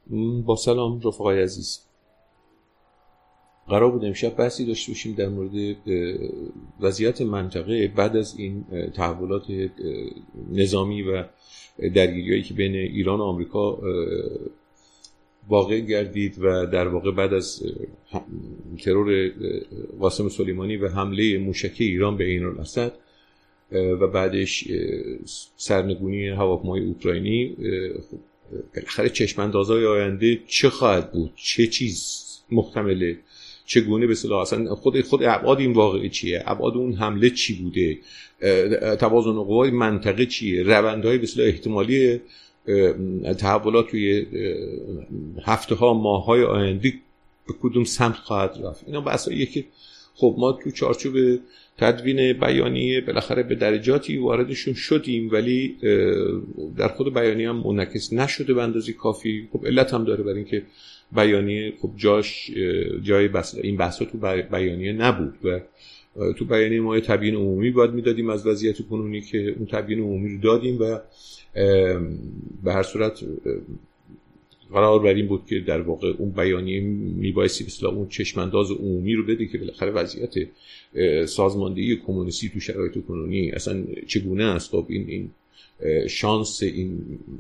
با سلام رفقای عزیز. قرار بود امشب بحثی داشته باشیم در مورد وضعیت منطقه بعد از این تحولات نظامی و درگیری‌هایی که بین ایران و آمریکا واقع گردید و در واقع بعد از ترور قاسم سلیمانی و حمله موشکی ایران به عین‌الاسد و بعدش سرنگونی هواپیمای اوکراینی، بالاخره چشم‌اندازهای آینده چه خواهد بود؟ چه چیز محتمله؟ چگونه به اصطلاح اصلا خود ابعاد این واقعه چیه؟ ابعاد اون حمله چی بوده؟ توازن قوای منطقه چیه؟ روندهای به اصطلاح احتمالی تحولات توی هفته‌ها ماه‌های آینده به کدوم سمت خواهد رفت؟ اینا بحثاییه که خب ما تو چارچوب تدوین بیانیه بالاخره به درجاتی واردشون شدیم، ولی در خود بیانیه هم منعکس نشده به اندازه کافی. خب علت هم داره، برای اینکه بیانیه خب جای این بحثا تو بیانیه نبود و تو بیانیه ما تبیین عمومی باید میدادیم از وضعیت کنونی که اون تبیین عمومی رو دادیم و به هر صورت قرار بر این بود که در واقع اون بیانیه میبایستی به اصطلاح اون چشمانداز عمومی رو بده که بالاخره وضعیت سازماندهی کمونیستی تو شرایط کنونی اصلا چگونه است. خب این شانس این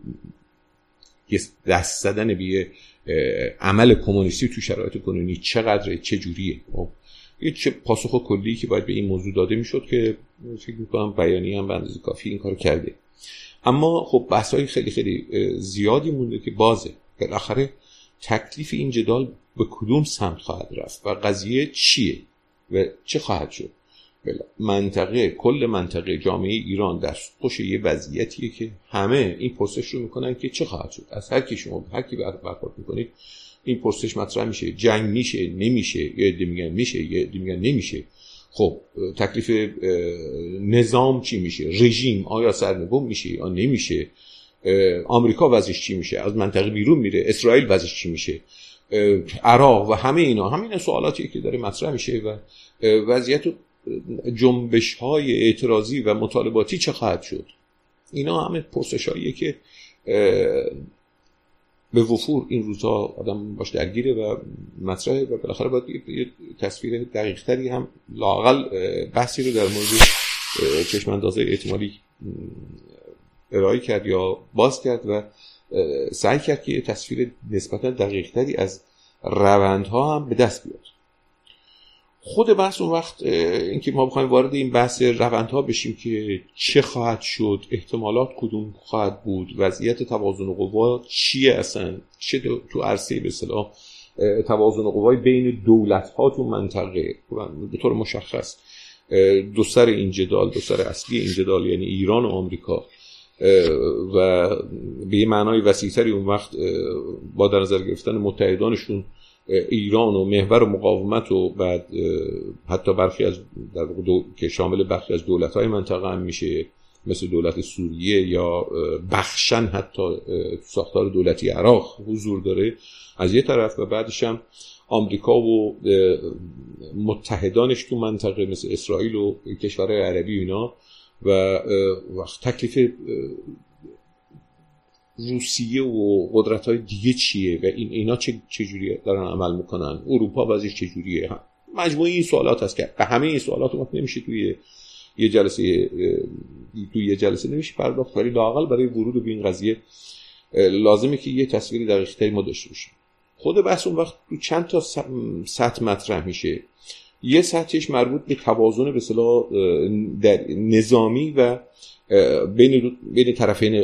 دست زدن به عمل کمونیستی تو شرایط کنونی چقدره، چه جوریه؟ یه چه پاسخ کلی که باید به این موضوع داده میشد که فکر می‌کنم بیانیه هم به اندازه کافی این کارو کرده. اما خب بحث‌های خیلی خیلی زیادی مونده که بازه بالاخره تکلیف این جدال به کدوم سمت خواهد رفت و قضیه چیه و چه خواهد شد. منطقه، کل منطقه جامعه ایران در پشت یه وضعیتیه که همه این پرسش رو میکنن که چه خواهد شد. از هر کی شما هر کی برخورد میکنید این پرسش مطرح میشه. جنگ میشه نمیشه، یه عده میگن میشه، یه عده میگن نمیشه. خب تکلیف نظام چی میشه؟ رژیم آیا سرنگون میشه یا نمیشه؟ آمریکا وضعش چی میشه؟ از منطقه بیرون میره؟ اسرائیل وضعش چی میشه؟ عراق و همه اینا سوالاتیه که داره مطرح میشه و وضعیت جنبش‌های اعتراضی و مطالباتی چه خواهد شد. اینا همه پرسشاییه که به وفور این روزها آدم باش درگیره و مطرحه و بالاخره باید یه تصویر دقیق‌تری هم لااقل بحثی رو در مورد چشم‌اندازهای احتمالی ارائه کرد یا باز کرد و سعی کرد که یه تصویر نسبتاً دقیق‌تری از روندها هم به دست بیاد. خود بحث اون وقت اینکه ما بخوایم وارد این بحث روندها بشیم که چه خواهد شد، احتمالات کدوم خواهد بود، وضعیت توازن قوا چیه، اصلا چه تو عرصه به اصطلاح توازن قوای بین دولت‌ها تو منطقه به طور مشخص دو سر این جدال، دو سر اصلی این جدال یعنی ایران و آمریکا و به یه معنای وسیع‌تری اون وقت با در نظر گرفتن متحدانشون ایران و محور مقاومت و بعد حتی برخی از که شامل برخی از دولت‌های منطقه هم میشه، مثل دولت سوریه یا بخشن حتی ساختار دولتی عراق حضور داره از یه طرف و بعدش هم آمریکا و متحدانش تو منطقه مثل اسرائیل و کشورهای عربی اینا و وقت تکلیف روسیه و قدرت‌های دیگه چیه و اینا چجوریه دارن عمل میکنن، اروپا وضعش چجوریه. مجموعه این سوالات هست که به همه این سوالات ما نمیشه توی یه جلسه نمیشه پرداخت، ولی لااقل برای ورود به این قضیه لازمه که یه تصویری دقیق‌تری ما داشته باشیم. خود بحث اون وقت تو چند تا سطح مطرح میشه. یه سطحش مربوط به توازن به اصطلاح در نظامی و بین طرفین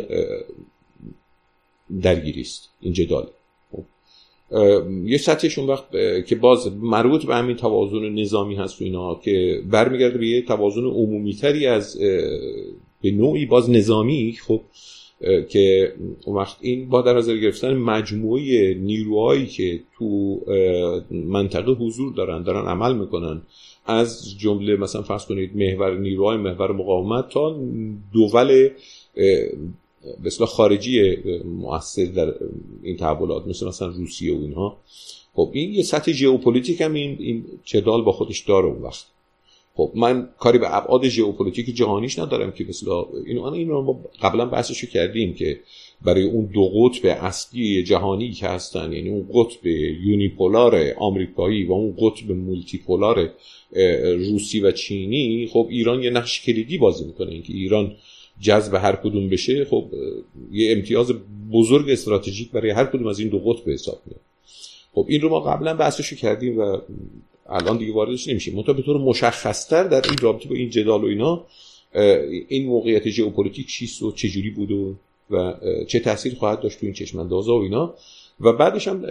درگیری است این جدال. یه سطحش اون وقت که باز مربوط به همین توازن نظامی هست و اینا که برمیگرده به یه توازن عمومی تری از به نوعی باز نظامی. خب که اون وقت این با در نظر گرفتن مجموعه نیروهایی که تو منطقه حضور دارن عمل میکنن، از جمله مثلا فرض کنید نیروهای محور مقاومت تا دول به اصطلاح خارجی مؤثر در این تحولات مثلا روسیه و اینها. خب این یه سطح ژئوپلیتیک هم این جدال با خودش داره اون وقت خب من کاری به ابعاد ژئوپلیتیک جهانیش ندارم که مثلا این رو ما قبلا بحثشو کردیم که برای اون دو قطب اصلی جهانی که هستن، یعنی اون قطب یونیپولار آمریکایی و اون قطب مولتیپولار روسی و چینی، خب ایران یه نقش کلیدی بازی میکنه. اینکه ایران جذب هر کدوم بشه خب یه امتیاز بزرگ استراتژیک برای هر کدوم از این دو قطب حساب میاد. خب این رو ما قبلا بحثشو کردیم و الان دیگه واردش نمیشیم. منتها به طور مشخص‌تر در این رابطه با این جدال و اینا، این موقعیت ژئوپلیتیک چیست و چه جوری بود و چه تأثیری خواهد داشت تو این چشم‌اندازها و اینا. و بعدش هم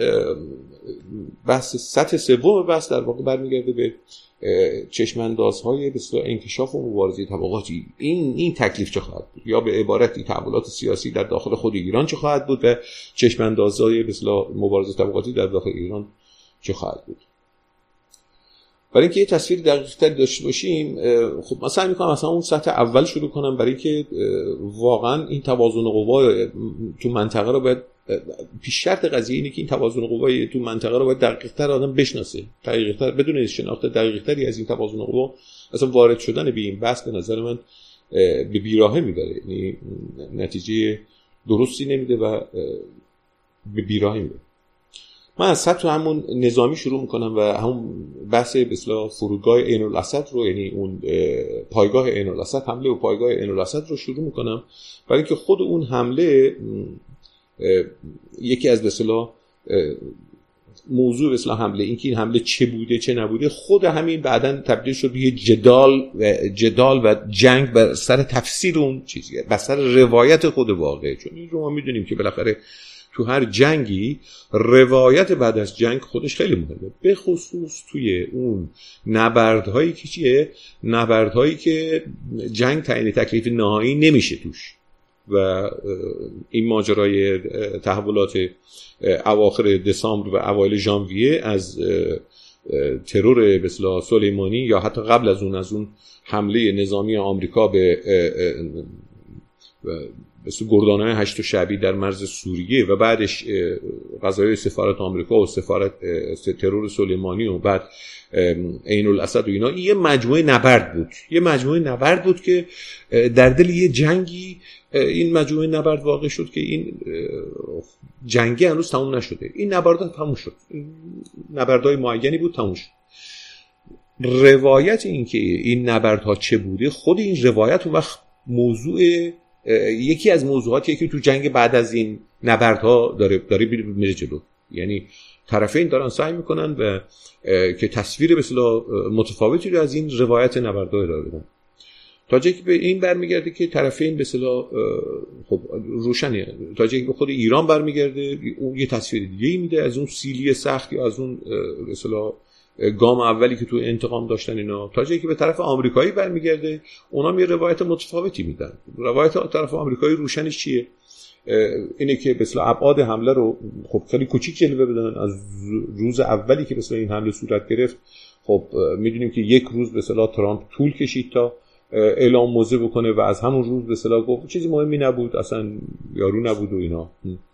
بحث سطح سوم بحث در واقع برمیگرده به چشم‌اندازهای بسیار انکشاف و مبارزه طبقاتی. این تکلیف چه خواهد بود، یا به عبارتی تحولات سیاسی در داخل خود ایران چه خواهد بود و چشم‌اندازهای بسیار مبارزه طبقاتی در داخل ایران چه خواهد بود. برای اینکه یه تصویر دقیق‌تری داشته باشیم، خب من سعی می‌کنم مثلا اون سطح اول شروع کنم، برای اینکه واقعا این توازن قوا تو منطقه رو باید، پیش شرط قضیه اینه که این توازن قوا تو منطقه رو باید دقیق‌تر آدم بشناسه، دقیق‌تر بدون شناخت دقیق‌تری از این توازن قوا اصلا وارد شدن به این بحث به نظر من به بیراهه میبره، یعنی نتیجه درستی نمیده و به بیراهه میبره. من از سطح همون نظامی شروع میکنم و همون بحث به اصطلاح فرودگاه عین الاسد رو، یعنی اون پایگاه عین الاسد، حمله و پایگاه عین الاسد رو شروع میکنم، برای اینکه خود اون حمله یکی از به اصطلاح موضوع به اصطلاح حمله، اینکه این حمله چه بوده چه نبوده، خود همین بعداً تبدیل شد به یه جدال و جنگ بر سر تفسیر اون چیزیه، بر سر روایت خود واقعه. چون این رو ما میدونیم که بالاخره تو هر جنگی روایت بعد از جنگ خودش خیلی مهمه، به خصوص توی اون نبردهایی که چیه، نبردهایی که جنگ تعیین تکلیف نهایی نمیشه توش. و این ماجرای تحولات اواخر دسامبر و اوایل ژانویه از ترور به اصطلاح سلیمانی، یا حتی قبل از اون حمله نظامی آمریکا به گردانهای هشت شعبی در مرز سوریه و بعدش قضایای سفارت آمریکا و سفارت ترور سلیمانی و بعد عین الاسد و اینا، یه مجموعه نبرد بود که در دل یه جنگی این مجموعه نبرد واقع شد که این جنگی هنوز تموم نشده. این نبردها تموم شد، این نبردهای معینی بود، تموم شد. روایت این که این نبردها چه بوده، خود این روایت اون وقت موضوع یکی از موضوعاتی که تو جنگ بعد از این نبردها داره میره جلو. یعنی طرفین دارن سعی میکنن و که تصویر به اصطلاح متفاوتی رو از این روایت نبردها ارائه بدن، تا جایی که به این برمیگرده که طرفین به اصطلاح خب روشنه، تا جایی که به خود ایران برمیگرده اون یه تصویر دیگه‌ای میده از اون سیلی سخت یا از اون به اصطلاح گام اولی که تو انتقام داشتن اینا، تا جایی که به طرف آمریکایی برمیگرده اونا یه روایت متفاوتی میدن. روایت طرف آمریکایی روشنش چیه؟ اینه که به اصطلاح ابعاد حمله رو خب خیلی کوچیک جلوه بدن. از روز اولی که به اصطلاح این حمله صورت گرفت، خب میدونیم که یک روز به اصطلاح ترامپ طول کشید تا اعلام موضع بکنه و از همون روز به اصطلاح گفت چیزی مهمی نبود، اصلا یارو نبود و اینا.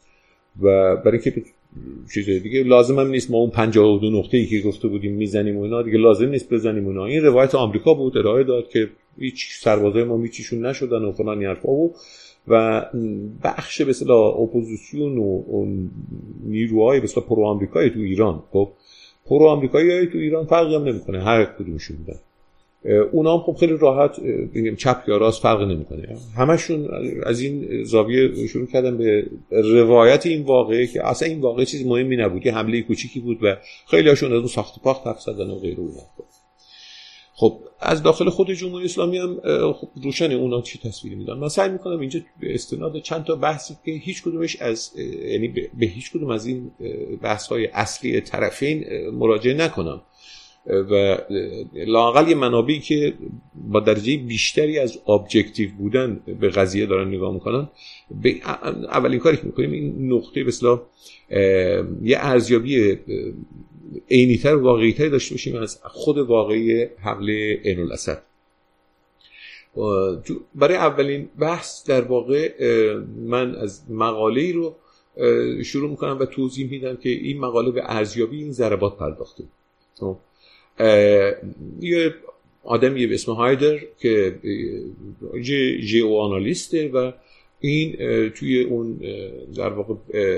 و برای اینکه چیز دیگه لازم هم نیست ما اون 52 نقطه‌ای که گفته بودیم میزنیم و اینا دیگه لازم نیست بزنیم اونا. این روایت آمریکا بود، ارائه داد که هیچ سربازای ما میچیشون نشدن و فلان حرفا و بخش به اصطلاح اپوزیسیون و نیروهای به اصطلاح پرو آمریکایی تو ایران، خب پرو آمریکایی تو ایران فرقی هم نمیکنه هر کدومشون بودن، اونا هم خب خیلی راحت بگیم چپ یا راست فرق نمیکنه، همشون از این زاویه شروع کردن به روایت این واقعه که اصلا این واقعه چیز مهمی نبود، که حمله کوچیکی بود و خیلی هاشون از اون ساخت پاخت حرف زدن و غیره. خب از داخل خود جمهوری اسلامی هم خب روشن اونا چی تصویری میدن. من سعی میکنم اینجا به استناد چند تا بحثی که هیچ کدومش از یعنی به هیچ کدوم از این بحث‌های اصلی طرفین مراجعه نکنم و لااقل یه منابعی که با درجه بیشتری از ابجکتیو بودن به قضیه دارن نگاه میکنن، اولین کاری که میکنیم این نقطه به اصطلاح یه ارزیابی عینی‌تر و واقعی‌تر داشته باشیم از خود واقعی حمله عین الاسد. برای اولین بحث در واقع من از مقاله‌ای رو شروع میکنم و توضیح میدم که این مقاله به ارزیابی این ضربات پرداخته. یه آدمی به اسم هایدر که ژئو آنالیسته و این توی اون در واقع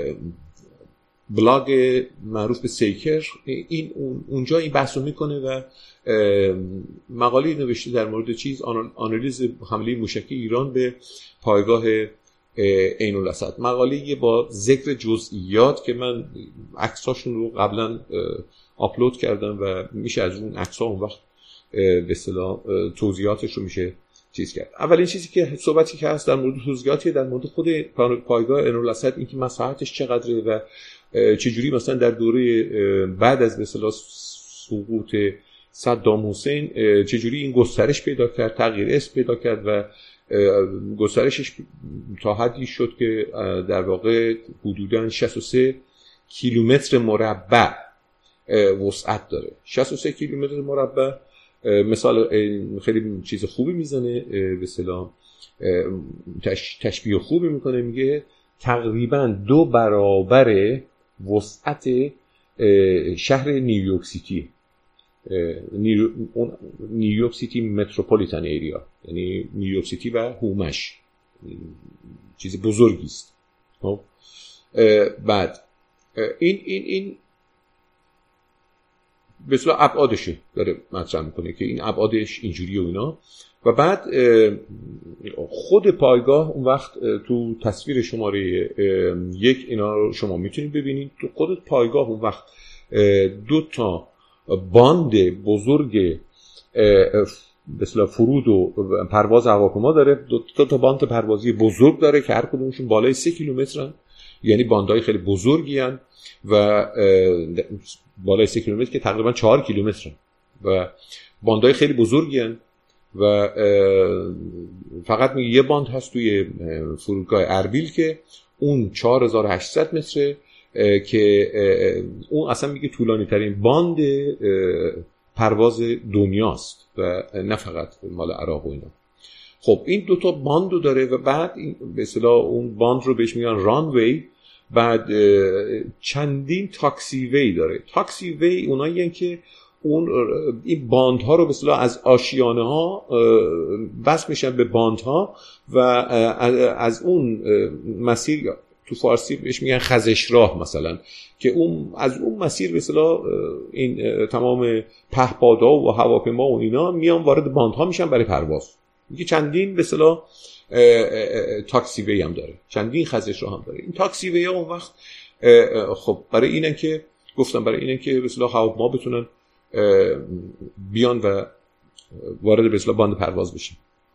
بلاگ معروف به سیکر این اونجا این بحث رو میکنه و مقاله نوشته در مورد آنالیز حمله موشکی ایران به پایگاه عین الاسد. مقاله با ذکر جزئیات که من عکساشون رو قبلا آپلود کردم و میشه از اون عکس‌ها اون وقت به اصطلاح توضیحاتش رو میشه چیز کرد. اولین چیزی که صحبتی که هست در مورد توضیحاتی در مورد خود پایگاه عین الاسد، اینکه مساحتش چقدره و چجوری مثلا در دوره بعد از به اصطلاح سقوط صدام حسین چجوری این گسترش پیدا کرد، تغییر اسم پیدا کرد و گسترشش تا حدی شد که در واقع حدوداً 63 کیلومتر مربع وسعت داره. 63 کیلومتر مربع مثال خیلی چیز خوبی میزنه، به اصطلاح تشبیه خوبی میکنه، میگه تقریباً 2 برابر وسعت شهر نیویورک سیتی. نیویورک سیتی متروپولیتن ایریا، یعنی نیویورک سیتی و هومش، چیز بزرگی است. بعد این به اصطلاح ابعادشه داره مطرح میکنه که این ابعادش اینجوری و اینا. و بعد خود پایگاه اون وقت تو تصویر شماره 1 اینا رو شما میتونید ببینید. تو خود پایگاه اون وقت 2 تا باند بزرگ به اصطلاح فرود و پرواز هواپیما داره. 2 تا باند پروازی بزرگ داره که هر کدومشون بالای 3 کیلومترن، یعنی باندهای خیلی بزرگی هن و بالای 3 کیلومتر که تقریبا 4 کیلومترن و باندهای خیلی بزرگی هن و فقط یه باند هست توی فرودگاه اربیل که اون 4800 متره که اون اصلا میگه طولانی ترین باند پرواز دنیاست و نه فقط مال عراق و اینا. خب این 2 تا باند رو داره و بعد به اصطلاح اون باند رو بهش میگن رانوی. بعد چندین تاکسی وی داره. تاکسی وی اونایی که اون این باندها رو به اصطلاح از آشیانه ها بس میشن به باندها و از اون مسیر، تو فارسی بهش میگن خزش راه مثلا، که اون از اون مسیر به اصطلاح این تمام پهپادها و هواپیما و اینا میان وارد باندها میشن برای پرواز. میگه چندین به اصطلاح تاکسی وی هم داره، چندین خزش راه هم داره. این تاکسی وی ها اون وقت خب برای اینن که گفتم برای اینن که به اصطلاح هواپیما بتونن بیان و وارد به اصطلاح باند پرواز بشن.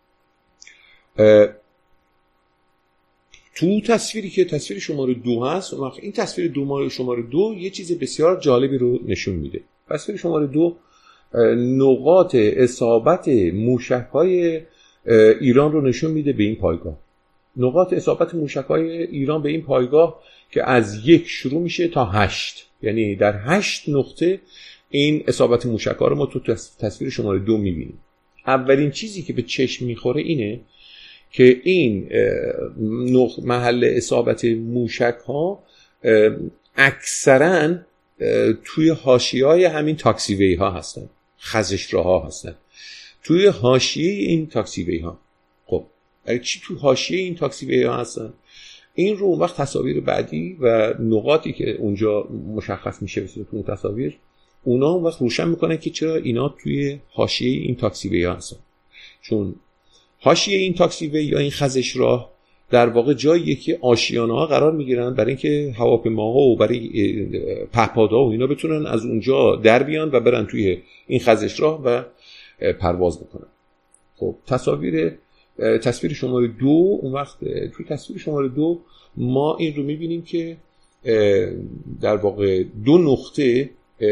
تو تصویری که تصویر شماره 2 هست، این تصویر شماره 2 یه چیز بسیار جالبی رو نشون میده. تصویر شماره 2 نقاط اصابت موشک‌های ایران رو نشون میده به این پایگاه. نقاط اصابت موشک‌های ایران به این پایگاه که از 1 شروع میشه تا 8، یعنی در 8 نقطه این اصابت موشک‌ها رو ما تو تصویر شماره 2 میبینیم. اولین چیزی که به چشم میخوره اینه که این محل اصابت موشک‌ها اکثراً توی حاشیه‌های همین تاکسی وی ها هستن، خزش راه ها هستن، توی حاشیه این تاکسی وی ها. خب چی تو حاشیه این تاکسی وی ها هستن؟ این رو اون وقت تصاویر بعدی و نقاطی که اونجا مشخص میشه تو اون تصاویر، اونا اون وقت روشن میکنن که چرا اینا توی حاشیه این تاکسی وی ها هستن. چون حاشیه این تاکسی وی یا این خزش راه در واقع جاییه که آشیانه‌ها قرار میگیرن برای اینکه هواپیماها و برای پهپادها و اینا بتونن از اونجا در بیان و برن توی این خزش راه و پرواز بکنن. خب تصویر شماره 2 اون وقت توی تصویر شماره 2 ما این رو میبینیم که در واقع 2 نقطه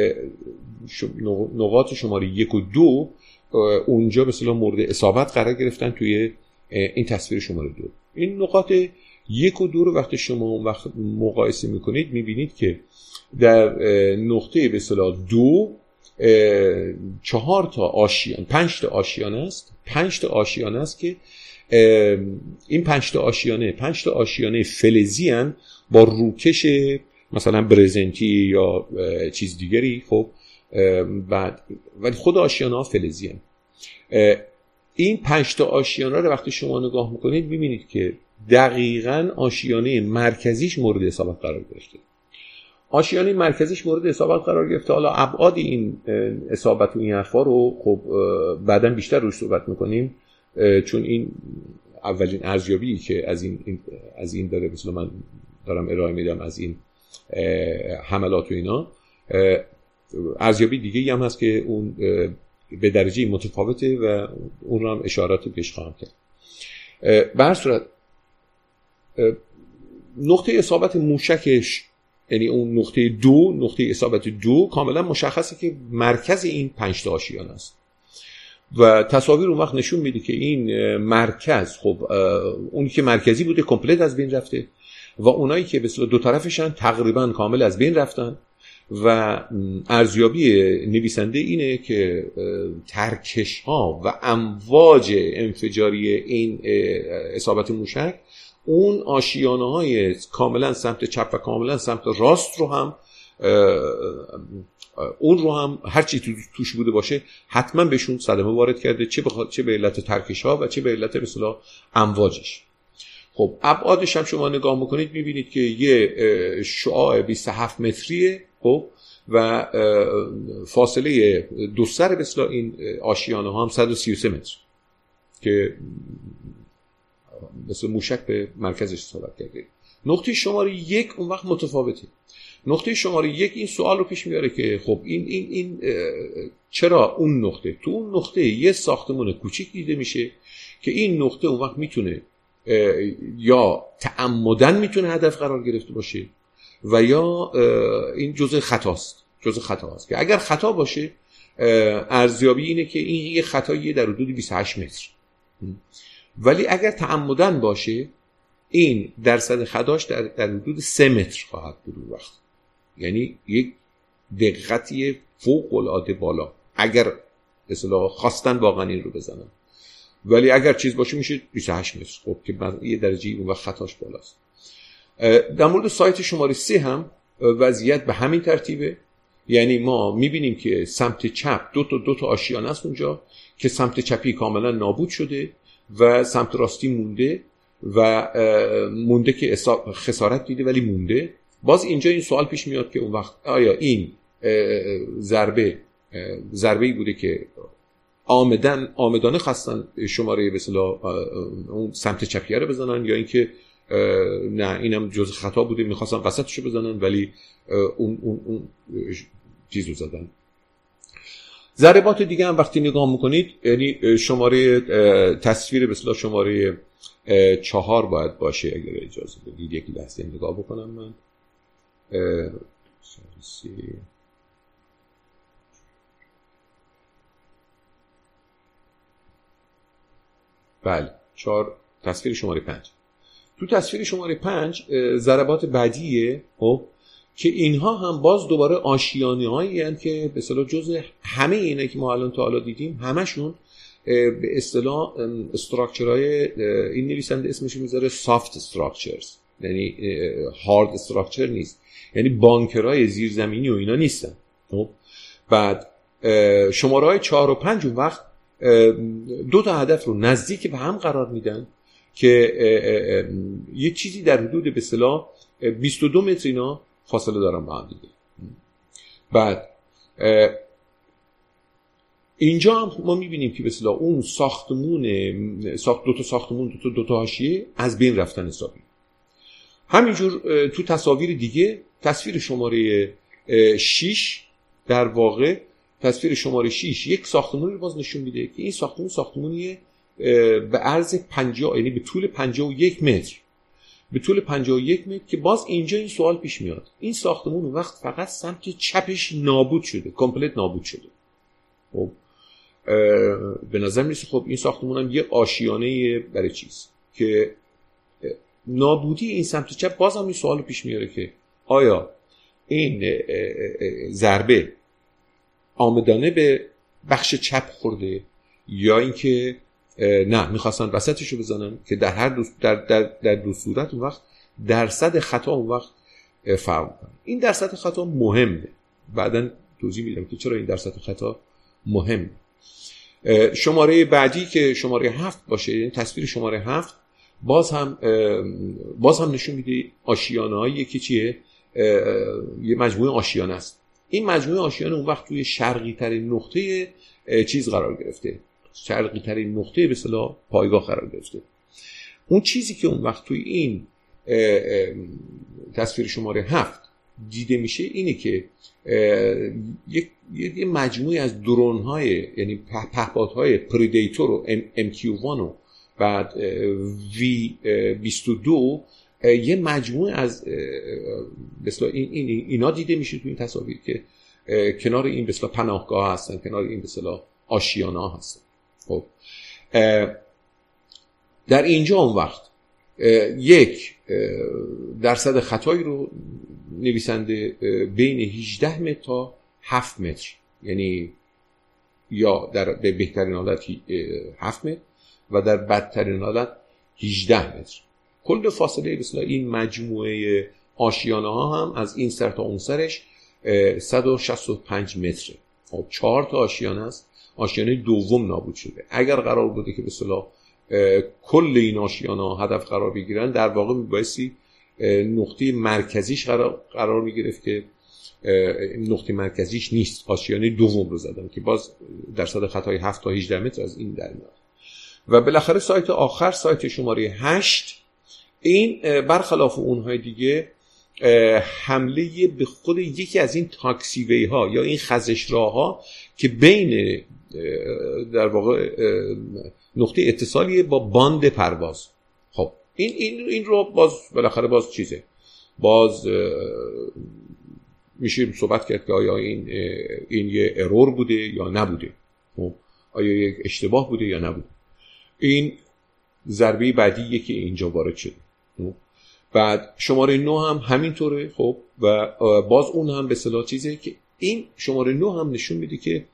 نقاط شماره 1 و 2 اونجا به اصطلاح مورد اصابت قرار گرفتن توی این تصویر شماره 2. این نقاط 1 و 2 رو وقتی شما اون وقت مقایسه میکنید میبینید که در نقطه به اصطلاح 2 4 تا آشیان، 5 تا آشیانه است، 5 تا آشیانه است که این 5 تا آشیانه فلزی ان با روکش مثلا برزنتی یا چیز دیگری. خب بعد ولی خود آشیانه ها فلزی ان. این 5 تا آشیانه رو وقتی شما نگاه میکنید میبینید که دقیقاً آشیانه مرکزیش مورد اصابت قرار گرفته. آشیانه مرکزیش مورد اصابت قرار گرفته. حالا ابعاد این اصابت و این حرفا رو خب بعداً بیشتر روش صحبت میکنیم، چون این اولین ارزیابی که از این داره مثلا من دارم ارائه میدم از این حملات و اینا، ارزیابی دیگه هم هست که اون به درجه متفاوته و اون رو هم اشارات بهش خواهم کرد. به هر صورت نقطه اصابت موشکش، یعنی اون نقطه اصابت 2 کاملا مشخصه که مرکز این 5 تا آشیانه است و تصاویر اون وقت نشون میده که این مرکز خب اونی که مرکزی بوده کامپلت از بین رفته و اونایی که به اصطلاح دو طرفشن تقریبا کامل از بین رفتن و ارزیابی نویسنده اینه که ترکش ها و امواج انفجاری این اصابت موشک اون آشیانه های کاملا سمت چپ و کاملا سمت راست رو هم اون رو هم هرچی توش بوده باشه حتما بهشون صدمه وارد کرده، چه به علت ترکش ها و چه به علت به اصطلاح امواجش. خب ابعادش هم شما نگاه میکنید میبینید که یه شعاع 27 متریه خب و فاصله دو سر به اصطلاح این آشیانه ها هم 133 متر که مثل موشک به مرکزش اصابت کرده. نقطه شماره 1 اون وقت متفاوته. نقطه شماره 1 این سوال رو پیش میاره که خب این چرا اون نقطه، تو اون نقطه یه ساختمان کوچیک دیده میشه که این نقطه اون وقت میتونه یا تعمدن میتونه هدف قرار گرفته باشه و یا این جزء خطاست که اگر خطا باشه ارزیابی اینه که این یه خطاییه در حدود 28 متر، ولی اگر تعمدن باشه این درصد خطاش در حدود 3 متر خواهد بود وقت، یعنی یک دقتی فوق العاده بالا اگر اصلا خواستن واقعا این رو بزنن، ولی اگر چیز باشه میشه 28 متر خب که یه درجه اون وقت خطاش بالاست. در مورد سایت شماره 3 هم وضعیت به همین ترتیبه، یعنی ما میبینیم که سمت چپ دو تا آشیانه است اونجا که سمت چپی کاملا نابود شده و سمت راستی مونده که خسارت دیده ولی مونده. باز اینجا این سوال پیش میاد که اون وقت آیا این ضربه‌ای بوده که آمدانه خواستن شماره به اصطلاح اون سمت چپیه رو بزنن، یا اینکه نه اینم جزء خطا بوده می‌خواستن وسطشو بزنن ولی اون چیزو زدن. ضربات دیگه هم وقتی نگاه میکنید یعنی شماره تصویر به اصطلاح شماره 4 باید باشه اگر اجازه بدید یک لحظه نگاه بکنم من. بله 4 تصویر شماره 5. تو تصویر شماره 5 ضربات بعدیه خب که اینها هم باز دوباره آشیانه‌هایی هستند که به اصطلاح جزء همه اینا که ما الان تا حالا دیدیم همشون به اصطلاح استراکچرهای این نویسنده اسمش میذاره سافت استراکچرز، یعنی هارد استراکچر نیست، یعنی بانکرهای زیرزمینی و اینا نیستن. خب بعد شماره‌های 4 و 5 اون وقت دو تا هدف رو نزدیک به هم قرار میدن که یه چیزی در حدود به اصطلاح 22 متر اینا فاصله دارن با هم دیگه. بعد اینجا هم ما میبینیم که به اصطلاح اون دو تا حاشیه از بین رفتن حسابی. همینجور تو تصاویر دیگه تصویر شماره 6 در واقع تصویر شماره 6 یک ساختمانی رو باز نشون میده که این ساختمونیه به عرض 50 یعنی به طول 51 متر که باز اینجا این سوال پیش میاد این ساختمون وقت فقط سمت چپش نابود شده، کامپلت نابود شده. خب به نظر میرسه خب این ساختمون هم یه آشیانه برای چیز که نابودی این سمت چپ باز هم این سوال پیش میاره که آیا این ضربه آمدانه به بخش چپ خورده یا اینکه نه میخواستن وسطشو بزنن که در هر در دو صورت اون وقت درصد خطا اون وقت فرق میکنه. این درصد خطا مهمه، بعداً توضیح میدم که چرا این درصد خطا مهمه. شماره بعدی که شماره 7 باشه، یعنی تصویر شماره 7 باز هم نشون میده آشیانه‌هایی که چیه، یه مجموعه آشیانه است. این مجموعه آشیانه اون وقت توی شرقی ترین نقطه چیز قرار گرفته، شرقی ترین نقطه به اصطلاح پایگاه قرار گرفته. اون چیزی که اون وقت توی این تصویر شماره 7 دیده میشه اینه که یه مجموعه از درون‌های، یعنی پهپادهای پردیتور و MQ1 و بعد V22 یه مجموعه از مثلا اینا دیده میشه توی این تصاویر که کنار این مثلا پناهگاه هستن، کنار این مثلا آشیانه هستن. خب در اینجا اون وقت یک درصد خطایی رو نویسنده بین 18 متر تا 7 متر، یعنی یا در بهترین حالت 7 متر و در بدترین حالت 18 متر. کل فاصله مثلا این مجموعه آشیانه ها هم از این سر تا اون سرش 165 متره. خب 4 تا آشیانه است. آشیانه دوم نابود شده. اگر قرار بوده که به اصطلاح کل این آشیانه ها هدف قرار بگیرن، در واقع میبایستی نقطه مرکزیش قرار میگرفت که نقطه مرکزیش نیست، آشیانه دوم رو زدن که باز درصد خطای 7 تا 18 متر از این در میاد. و بالاخره سایت آخر، سایت شماره 8، این برخلاف اونهای دیگه حمله به خود یکی از این تاکسیوی ها یا این خزش راه ها که بین در واقع نقطه اتصالی با باند پرواز. خب این رو باز بالاخره باز چیزه، باز میشه صحبت کرد که آیا این یه ارور بوده یا نبوده، خب آیا یک اشتباه بوده یا نبوده. این ضربه بعدیه که اینجا وارد شده. بعد شماره 9 هم همینطوره. خب و باز اون هم به اصطلاح چیزه که این شماره 9 هم نشون میده که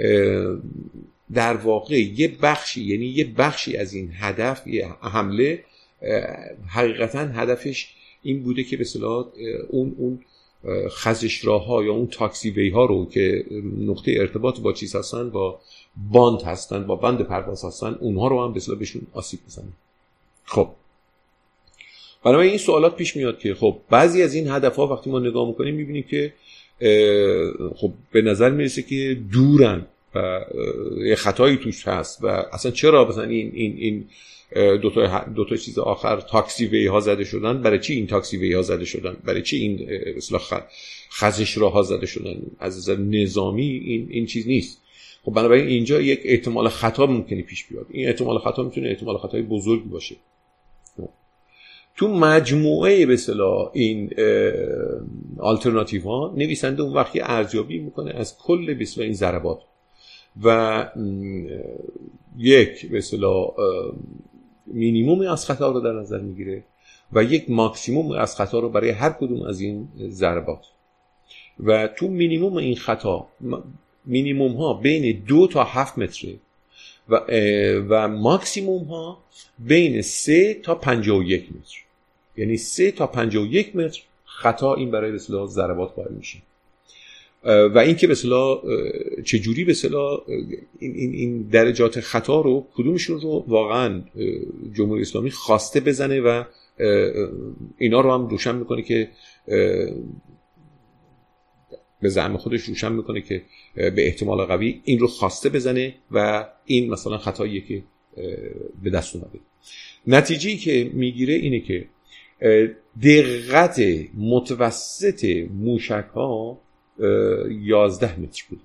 در واقع یه بخشی از این هدف، یه حمله حقیقتا هدفش این بوده که به اصطلاح اون خزش راه ها یا اون تاکسی وی ها رو که نقطه ارتباط با چیز هستن، با باند هستن، با بند پرواز هستن، اونها رو هم به اصطلاح بهشون آسیب بزنن. خب برای این سوالات پیش میاد که خب بعضی از این هدف ها وقتی ما نگاه میکنیم میبینیم که خب به نظر میرسه که دورن و یه خطایی توش هست و اصلا چرا مثلا این دو تا چیز آخر تاکسی وی ها زده شدن، برای چی این تاکسی وی ها زده شدن، برای چی این اصطلاح خزش راه ها زده شدن، از نظر نظامی این چیز نیست. خب بنابراین اینجا یک احتمال خطا ممکنه پیش بیاد. این احتمال خطا میتونه احتمال خطای بزرگی باشه. تو مجموعه به اصطلاح این آلترناتیو ها نویسنده اون وقتی ارزیابی میکنه از کل به اصطلاح این ضربات و یک به اصطلاح مینیموم از خطا رو در نظر میگیره و یک ماکسیموم از خطا رو برای هر کدوم از این ضربات. و تو مینیموم این خطا، مینیموم ها بین 2 تا 7 متره و ماکسیموم ها بین 3 تا 51 متر، یعنی 3 تا 51 متر خطا این برای به اصطلاح ضربات قائل میشه. و این که به اصطلاح چجوری به اصطلاح این درجات خطا رو کدومشون رو واقعا جمهوری اسلامی خواسته بزنه و اینا رو هم روشن میکنه که به زعم خودش روشن میکنه که به احتمال قوی این رو خواسته بزنه و این مثلا خطاییه که به دست اومده. نتیجه‌ای که میگیره اینه که دقت متوسط موشک‌ها 11 متر بوده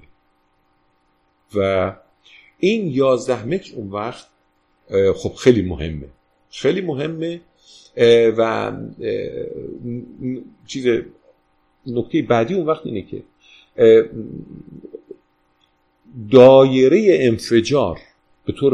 و این 11 متر اون وقت خب خیلی مهمه و نکته بعدی اون وقت اینه که دایره انفجار به طور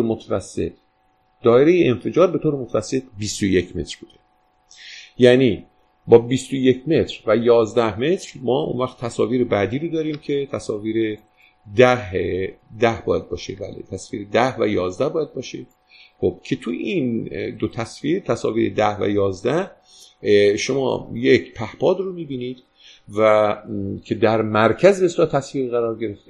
متوسط 21 متر بوده. یعنی با 21 متر و 11 متر ما اون وقت تصاویر بعدی رو داریم که تصاویر 10 باید باشه. بله، تصویر 10 و 11 باید باشه. خب که تو این دو تصاویر 10 و 11 شما یک پهپاد رو میبینید و که در مرکز به اصطلاح تصویر قرار گرفته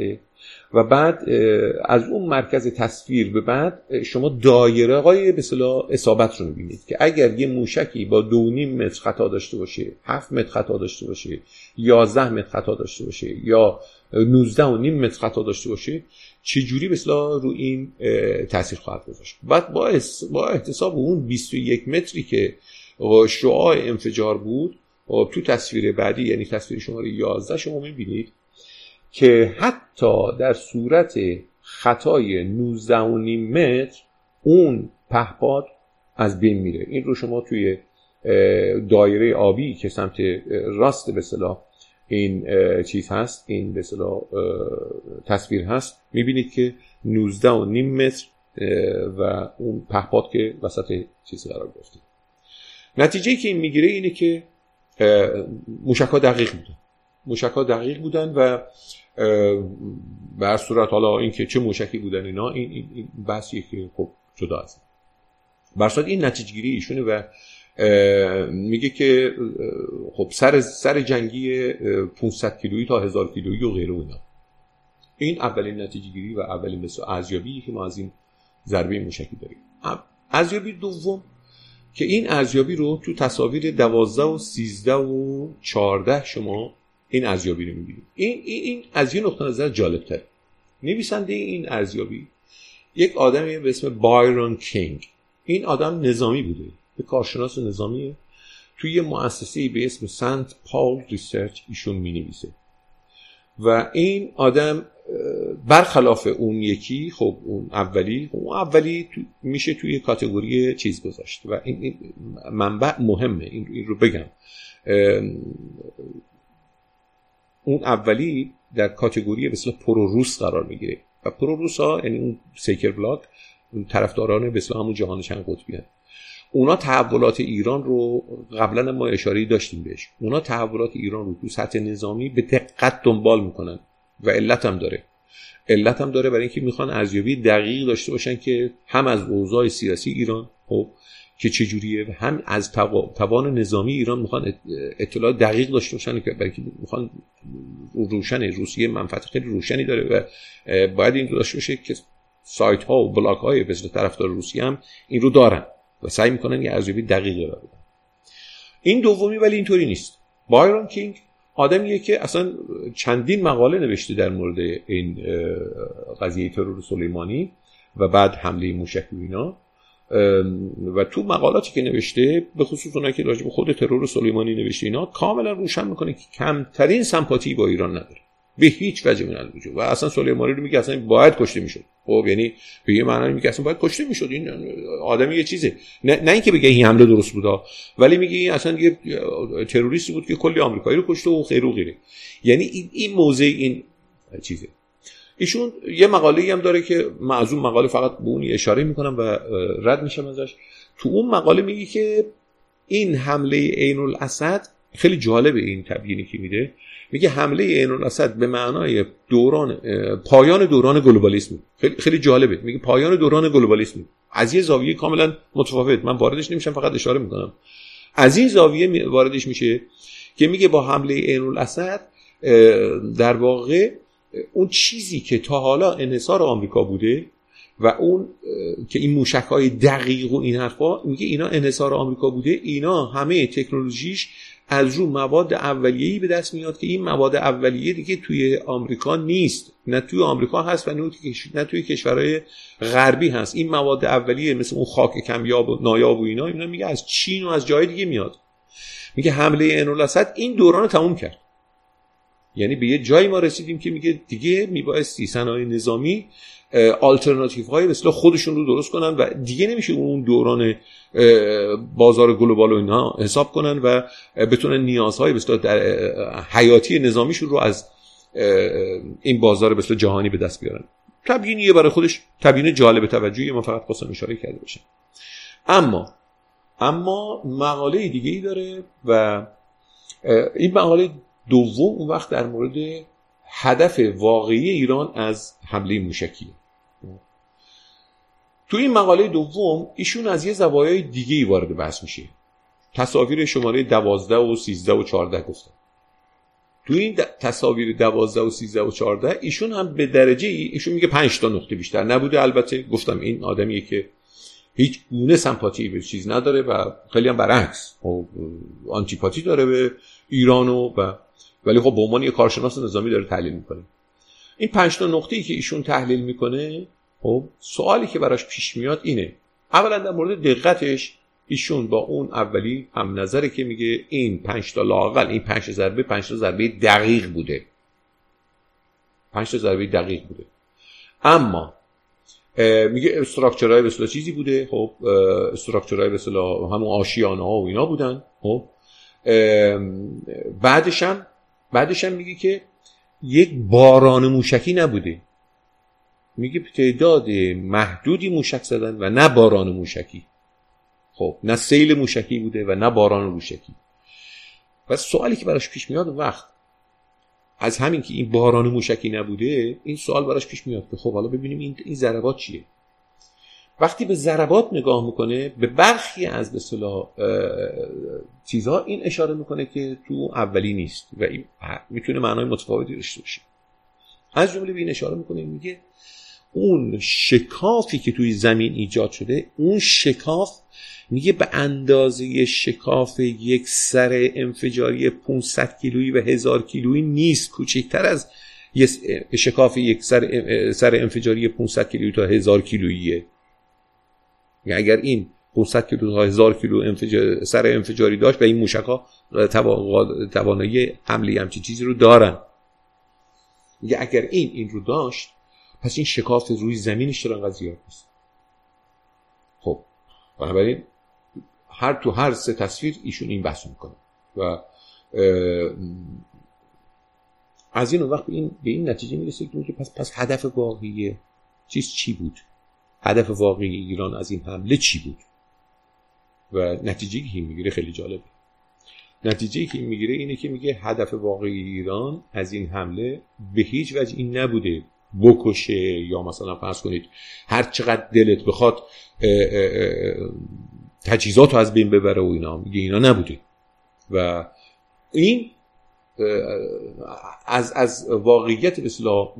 و بعد از اون مرکز تصویر به بعد شما دایره های به اصطلاح اصابت رو می‌بینید که اگر یه موشکی با 2.5 متر خطا داشته باشه، 7 متر خطا داشته باشه، 11 متر خطا داشته باشه یا 19.5 متر خطا داشته باشه، چجوری به اصطلاح رو این تاثیر خواهد گذاشت. بعد با احتساب اون 21 متری که شعاع انفجار بود تو تصویر بعدی، یعنی تصویر شماره 11، شما می‌بینید که حتی در صورت خطای 19.5 متر اون پهپاد از بین میره. این رو شما توی دایره آبی که سمت راست به اصطلاح این چیز هست، این به اصطلاح تصویر هست، میبینید که 19.5 متر و اون پهپاد که وسط چیز قرار گرفته. نتیجه‌ای که این میگیره اینه که موشک‌ها دقیق بودن و به هر صورت حالا این که چه موشکی بودن اینا این بحثیه که خب جدا است. بر اساس این نتیجه گیری ایشونه و میگه که خب سر جنگی 500 کیلویی تا 1000 کیلویی و غیره اینا. این اولین نتیجه گیری و اولین مثلا ارزیابی که ما از این ضربه موشکی داریم. ارزیابی دوم که این ارزیابی رو تو تصاویر 12 و 13 و 14 شما این ارزیابی رو می‌بینید. این از یه نقطه نظر جالب‌تره. نویسنده این ارزیابی یک آدمی به اسم بایرون کینگ. این آدم نظامی بوده، یک کارشناس نظامیه. توی یه مؤسسه‌ای به اسم سنت پاول ریسرچ ایشون می‌نویسه. و این آدم برخلاف اون یکی، خب اون اولی میشه توی کاتگوری چیز گذاشت و این منبع مهمه، این رو بگم. اون اولی در کاتگوری به اصطلاح پروروس قرار میگیره و پروروسا یعنی اون سیکر بلاک، اون طرفداران به اصطلاح همون جهان چند قطبی هستند. اونا تحولات ایران رو قبلا ما اشاره داشتیم بهش. اونا تحولات ایران رو تو سطح نظامی به دقت دنبال میکنن و علت هم داره برای اینکه میخوان ارزیابی دقیق داشته باشن که هم از اوضاع سیاسی ایران خب که چجوریه، هم از توان نظامی ایران میخوان اطلاع دقیق داشته باشن که برای اینکه میخوان روسیه منفعت خیلی روشنی داره و باید این رو داشته باشه که سایت ها و بلاک های به اصطلاح طرفدار روسیه هم این رو دارن و سعی میکنن یه ارزیابی دقیقی رو بدن. این دومی ولی اینطوری نیست. بایرون کینگ آدمیه که اصلا چندین مقاله نوشته در مورد این قضیه ترور سلیمانی و بعد حمله موشکی و اینا، و تو مقالاتی که نوشته به خصوص اونایی که راجع به خود ترور سلیمانی نوشته اینا کاملا روشن میکنه که کمترین سمپاتی با ایران نداره به هیچ وجه من الوجود و اصلا سلیمانی رو میگه اصلا باید کشته میشد. خب یعنی به یه معنی میگه اصلا باید کشته میشد. این آدمی یه چیزه، نه اینکه بگه این حمله درست بوده، ولی میگه این اصلا یه تروریستی بود که کلی آمریکایی رو کشته و غیره و غیره. یعنی این موضع این چیزه. ایشون یه مقاله‌ای هم داره که من از اون مقاله فقط به اون اشاره میکنم و رد میشم ازش. تو اون مقاله میگه که این حمله عین الاسد خیلی جالبه، این تبیینی که میده. میگه حمله عین الاسد به معنای پایان دوران گلوبالیسم. خیلی جالبه. میگه پایان دوران گلوبالیسم از یه زاویه کاملا متفاوت، من واردش نمیشم، فقط اشاره میکنم. از این زاویه واردش میشه که میگه با حمله عین الاسد در واقع اون چیزی که تا حالا انحصار آمریکا بوده و اون که این موشک‌های دقیق و این حرفا، میگه اینا انحصار آمریکا بوده، اینا همه تکنولوژیش از رو مواد اولیه‌ای به دست میاد که این مواد اولیه دیگه توی آمریکا نیست، نه توی آمریکا هست و نه توی کشورهای غربی هست. این مواد اولیه مثل اون خاک کمیاب و نایاب و اینا میگه از چین و از جای دیگه میاد. میگه حمله عین الاسد این دوران رو تموم کرد. یعنی به یه جایی ما رسیدیم که میگه دیگه میبایستی صنایع نظامی آلترناتیو های به اصطلاح خودشون رو درست کنن و دیگه نمیشه اون دوران بازار گلوبال و اینا حساب کنن و بتونن نیازهای به اصطلاح در حیاتی نظامیشون رو از این بازار به اصطلاح جهانی به دست بیارن. تبیینیه برای خودش، تبیین جالب توجهی، ما فقط خواستم اشاره کرده باشم. اما مقاله دیگه‌ای داره و این مقاله دوم اون وقت در مورد هدف واقعی ایران از حمله موشکی. تو این مقاله دوم ایشون از یه زوایای دیگه‌ای وارد بحث میشه. تصاویر شماره 12 و 13 و 14 گفتم. تو این تصاویر 12 و 13 و 14 ایشون هم به درجه ایشون میگه 5 تا نقطه بیشتر نبوده. البته گفتم این آدمیه که هیچ گونه سمپاتی به چیز نداره و خیلی هم برعکس آنتیپاتی داره به ایران ولی خب به عنوان یک کارشناس نظامی داره تحلیل میکنه. این 5 تا نقطه‌ای که ایشون تحلیل میکنه، خب سوالی که براش پیش میاد اینه: اولا در مورد دقتش ایشون با اون اولی هم نظره که میگه این 5 تا لااقل این 5 تا ضربه دقیق بوده. 5 تا ضربه دقیق بوده. اما میگه استراکچرهای به اصطلاح چیزی بوده. خب استراکچرهای به اصطلاح همون آشیانه ها و اینا بودن. خب بعدش هم میگه که یک باران موشکی نبوده. میگه تعداد محدودی موشک زدن و نه باران موشکی. خب نه سیل موشکی بوده و نه باران موشکی. و سوالی که براش پیش میاد وقت از همین که این باران موشکی نبوده، این سوال براش پیش میاد که خب حالا ببینیم این ضربات چیه. وقتی به ضربات نگاه میکنه، به برخی از به اصطلاح چیزها این اشاره میکنه که تو اولی نیست و این میتونه معنای متفاوتی داشته باشه. از جمله به این اشاره میکنه، میگه اون شکافی که توی زمین ایجاد شده، اون شکاف میگه به اندازه شکاف یک سر انفجاری 500 کیلویی و 1000 کیلویی نیست، کوچکتر از شکاف یک سر انفجاری 500 کیلویی تا 1000 کیلوییه. یعنی اگر این 500 کیلو تا 1000 کیلو سر انفجاری داشت و این موشک‌ها توانایی حمله همچین چیزی رو دارن، میگه اگر این رو داشت، پس این شکاف روی زمینش چرا انقدر زیاد نیست؟ خب بنابراین هر سه تصویر ایشون این بحث میکنه و از این وقت به این نتیجه میرسه که پس هدف واقعی چی بود؟ هدف واقعی ایران از این حمله چی بود؟ و نتیجه‌ای که میگیره خیلی جالبه. نتیجه‌ای که میگیره اینه که میگه هدف واقعی ایران از این حمله به هیچ وجه این نبوده بکشه یا مثلا فرض کنید هر چقدر دلت بخواد تجهیزاتو از بین ببره و اینا. میگه اینا نبوده و این از واقعیت به اصطلاح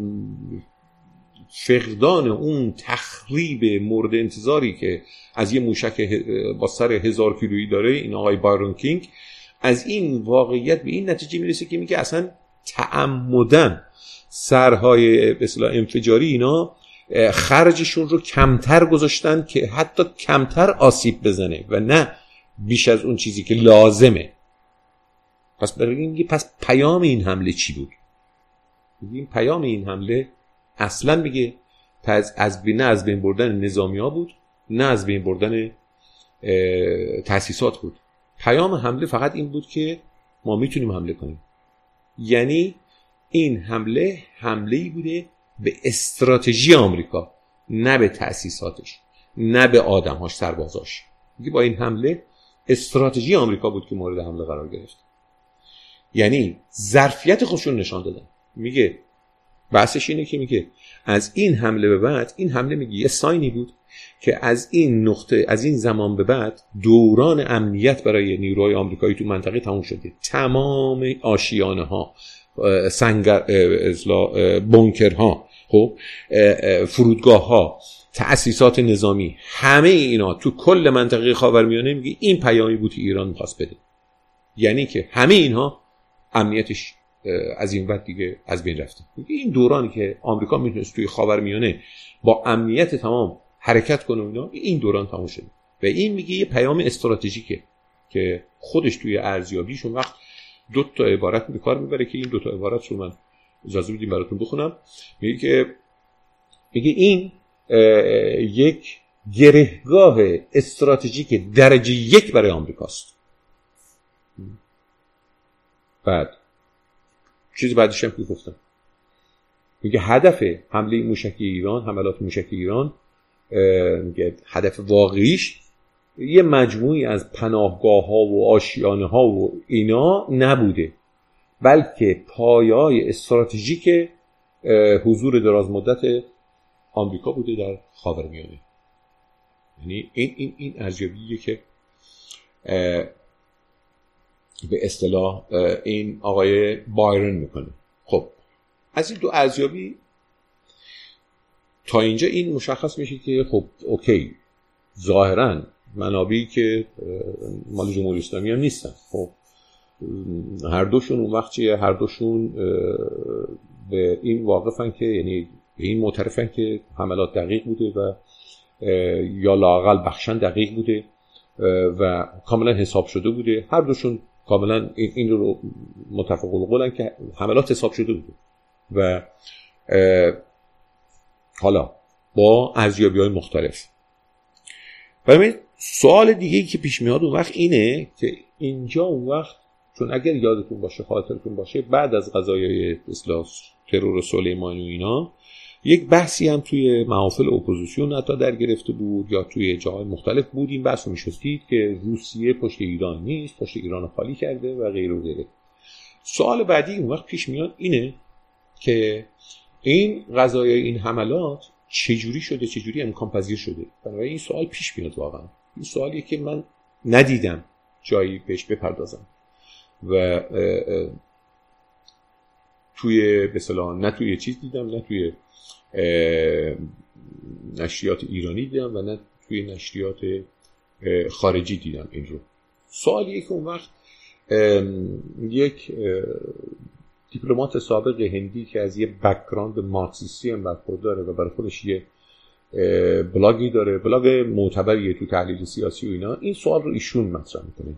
فقدان اون تخریب مورد انتظاری که از یه موشک با سر 1000 کیلویی داره این آقای بایرون کینگ، از این واقعیت به این نتیجه میرسه که میگه اصلا تعمدن سرهای به اصطلاح انفجاری اینا خرجشون رو کمتر گذاشتن که حتی کمتر آسیب بزنه و نه بیش از اون چیزی که لازمه. پس میگه پس پیام این حمله چی بود؟ میگه پیام این حمله اصلا میگه نه از بین بردن نظامی ها بود، نه از بین بردن تأسیسات بود. پیام حمله فقط این بود که ما میتونیم حمله کنیم. یعنی این حمله‌ای بوده به استراتژی آمریکا، نه به تأسیساتش، نه به آدم‌هاش، سربازاش. میگه با این حمله استراتژی آمریکا بود که مورد حمله قرار گرفت. یعنی ظرفیت خودشون نشان دادن. میگه بحثش اینه که میگه از این حمله به بعد، این حمله میگه یه ساینی بود که از این زمان به بعد دوران امنیت برای نیروهای آمریکایی تو منطقه تموم شده. تمام آشیانه ها، بنکرها، خب فرودگاه ها، تأسیسات نظامی، همه اینا تو کل منطقه خاورمیانه میگه این پیامی بود که ایران می‌خواست بده. یعنی که همه اینها امنیتش از این وقت دیگه از بین رفته. این دورانی که آمریکا میتونست توی خاورمیانه با امنیت تمام حرکت کنه اینا، این دوران تموم شده. و این میگه یه پیام استراتژیکه که خودش توی ارزیابیشون وقت 2 تا عبارت به کار میبره که این 2 تا عبارت رو من اجازه بدید براتون بخونم. میگه این یک گرهگاه استراتژیک درجه 1 برای آمریکاست. بعد چیزی بعدش هم که گفتم، میگه هدف حمله موشکی ایران، حملات موشکی ایران، میگه هدف واقعیش یه مجموعی از پناهگاه ها و آشیانه ها و اینا نبوده، بلکه پایه‌های استراتژیک حضور دراز مدت آمریکا بوده در خاورمیانه. یعنی این ارزیابیه که به اصطلاح این آقای بایرن میکنه. خب از این دو ارزیابی تا اینجا این مشخص میشه که خب اوکی، ظاهرا منابعی که مال جمهوری اسلامی هم نیستن. خب هر دوشون اون وقت چیه؟ هر دوشون به این واقفن که، یعنی به این معترفن که حملات دقیق بوده و یا لااقل بخشن دقیق بوده و کاملا حساب شده بوده. هر دوشون کاملا این رو متفق القولن که حملات حساب شده بوده و حالا با ارزیابی‌های مختلف. برای سوال دیگه‌ای که پیش میاد اون وقت اینه که اینجا اون وقت، چون اگر یادتون باشه، خاطرتون باشه، بعد از قضایای اصلاح ترور سلیمانی و اینا یک بحثی هم توی محافل اپوزیسیون حتی در گرفته بود یا توی جاهای مختلف بود. این بحث می‌شد که روسیه پشت ایران نیست، پشت ایران خالی کرده و غیره و غیره. سوال بعدی اون وقت پیش میاد اینه که این قضایای این حملات چجوری شده، چجوری امکان پذیر شده. بنابراین این سوال پیش میاد. واقعا این سوالیه که من ندیدم جایی بهش بپردازم و توی به اصطلاح نه توی چیز دیدم، نه توی نشریات ایرانی دیدم و نه توی نشریات خارجی دیدم این رو. سوالیه که اون وقت یک دیپلمات سابق هندی که از یه بک‌گراند مارکسیستی هم برخورداره و برای خودش یه بلاگی داره، بلاگ معتبریه تو تحلیل سیاسی و اینا، این سوال رو ایشون مطرح میکنه.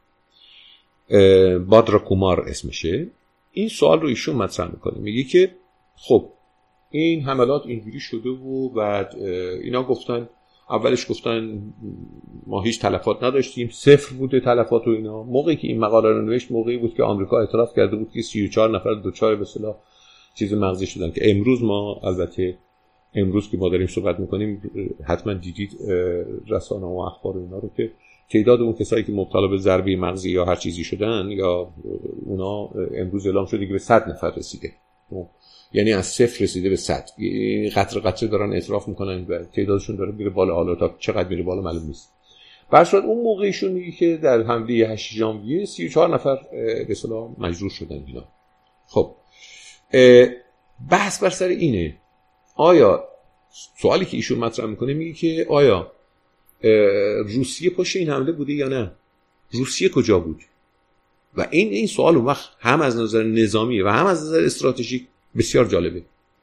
بادرا کومار اسمشه. این سوال رو ایشون مطرح میکنه، میگه که خب این حملات اینجوری شده و بعد اینا گفتن، اولش گفتن ما هیچ تلفات نداشتیم، صفر بوده تلفات و اینا. موقعی که این مقاله رو نوشت موقعی بود که آمریکا اعتراف کرده بود که 34 نفر دچار به اصطلاح چیز مغزی شدن، که امروز ما البته امروز که ما داریم صحبت میکنیم حتما دیدید رسانه و اخبار اینا رو که تعداد اون کسایی که مبتلا به ضربه مغزی یا هر چیزی شدن یا اونا امروز اعلام شده که به 100 نفر رسیده. یعنی از صفر رسیده به 100. قطره قطره دارن اعتراف میکنن و تعدادشون داره میره بالا. حالا تا چقدر میره بالا معلوم نیست. برصورت اون موقعشون میگه که در حمله 8 ژانویه 34 نفر به اصطلاح مجروح شدن اینا. خب بحث بر سر اینه، آیا سوالی که ایشون مطرح میکنه میگه که آیا روسیه پشت این حمله بوده یا نه؟ روسیه کجا بود؟ و این سوال اون وقت هم از نظر نظامی و هم از نظر استراتژیک بسیار جالبه.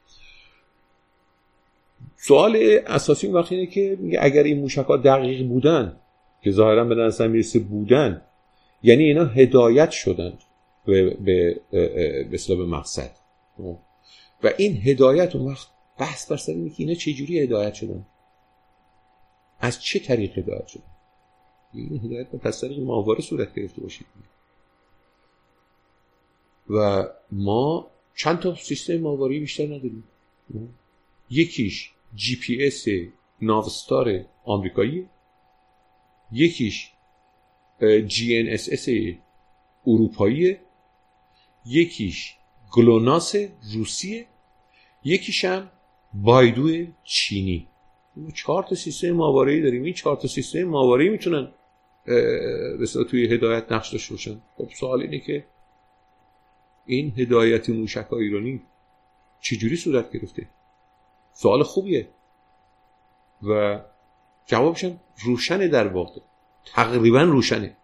سوال اساسی اون وقت اینه که اگر این موشک‌ها دقیق بودن، که ظاهرا به نظر میرسه بودن، یعنی اینا هدایت شدن به اصطلاح به مقصد. و این هدایت اون وقت بحث بر سر اینه که اینا چه جوری هدایت شدن، از چه طریق هدایت شدن. این هدایت به طریق ماهواره صورت گرفته باشید و ما چند تا سیستم ماهواره‌ای بیشتر نداریم. یکیش جی پی اس ناوستار آمریکایی، یکیش جی ان اس اس اروپایی، یکیش گلوناس روسیه، یکیش هم بایدو چینی. 4 تا سیستم ماهواره‌ای داریم. این 4 تا سیستم ماهواره‌ای میتونن مثلا توی هدایت نقش داشته باشن. خب سوال اینه که این هدایت موشک‌های ایرانی چجوری صورت گرفته؟ سوال خوبیه و جوابش هم روشنه، در واقع تقریبا روشنه.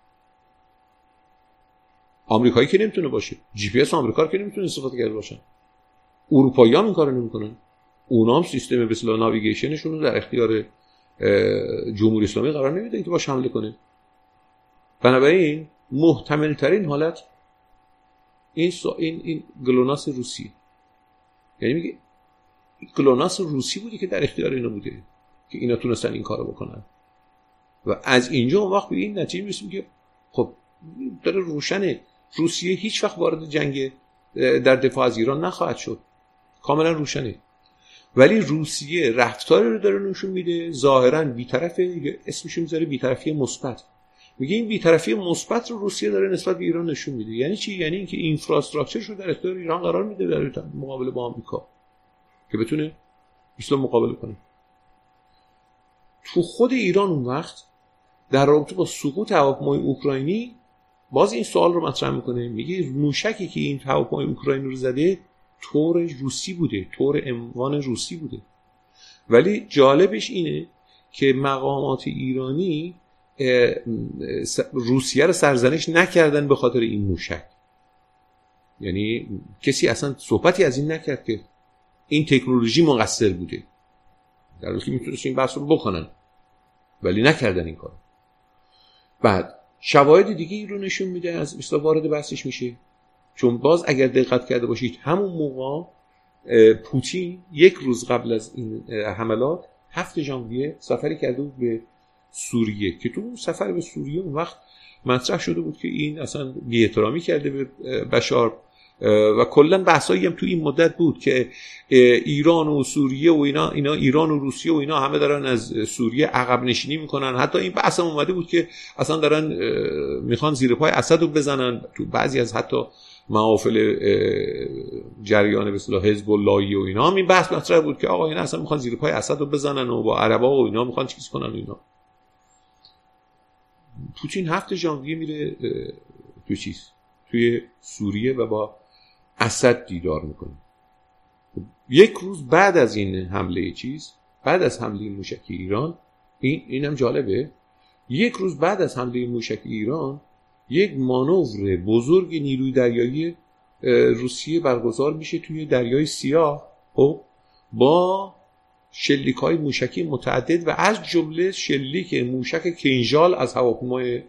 آمریکایی که نمیتونه باشه، جی پی اس آمریکا رو که نمیتونه استفاده کرده باشن، اروپایی‌ها این کارو نمیکنن. اونا هم سیستم به اصطلاح ناویگیشنشون رو در اختیار جمهوری اسلامی قرار نمیدن که باش حمله کنه. بنابراین محتمل ترین حالت این گلوناس روسی، یعنی میگه گلوناس روسی بودی که در اختیار اینا بوده که اینا تونستن این کارو بکنن. و از اینجا اون وقت به این نتیجه میرسیم که خب داره روشنه، روسیه هیچ وقت وارد جنگ در دفاع از ایران نخواهد شد، کاملا روشنه. ولی روسیه رفتاری رو داره نشون میده ظاهرا بی‌طرفه، اسمش میذاره بی‌طرفی مثبت. میگه این بی‌طرفی مثبت رو روسیه داره نسبت به ایران نشون میده. یعنی چی؟ یعنی اینکه اینفراستراکچرش رو در اختیار ایران قرار میده در مقابله با آمریکا که بتونه اسلام مقابله کنه. تو خود ایران اون وقت در رابطه با سقوط هواپیمای اوکراینی باز این سوال رو مطرح میکنه، میگه موشکی که این هواپیمای اوکراین رو زده تور روسی بوده، تور M1 روسی بوده. ولی جالبش اینه که مقامات ایرانی روسیه رو سرزنش نکردن به خاطر این موشک. یعنی کسی اصلا صحبتی از این نکرد که این تکنولوژی مقصر بوده، در حالی که میتونست این بحث رو بکنن، ولی نکردن این کار. بعد شواهد دیگه رو نشون میده، از اصلا وارد بحثش میشه، چون باز اگر دقت کرده باشید همون موقع پوتین یک روز قبل از این حملات 7 ژانویه سفری کرده بود به سوریه که تو سفر به سوریه اون وقت مطرح شده بود که این اصلا بی‌احترامی کرده به بشار و کلا بحثایی هم تو این مدت بود که ایران و سوریه و اینا ایران و روسیه و اینا همه دارن از سوریه عقب نشینی میکنن. حتی این بحث هم اومده بود که اصلا دارن میخوان زیر پای اسد رو بزنن. تو بعضی از حتی محافل جریان به اصطلاح حزب اللهی و اینا این بحث مطرح بود که آقا اینا اصلا میخوان زیر پای اسد رو بزنن و با عربا و اینا میخوان چیز کنن و اینا. پوتین 7 ژانویه میره توی سوریه و با اسد دیدار میکنه. یک روز بعد از این حمله بعد از حمله موشکی ایران، اینم جالبه، یک روز بعد از حمله موشکی ایران یک مانور بزرگ نیروی دریایی روسیه برگزار میشه توی دریای سیاه با شلیک‌های موشکی متعدد و از جمله شلیک موشک کینژال از هواپیمای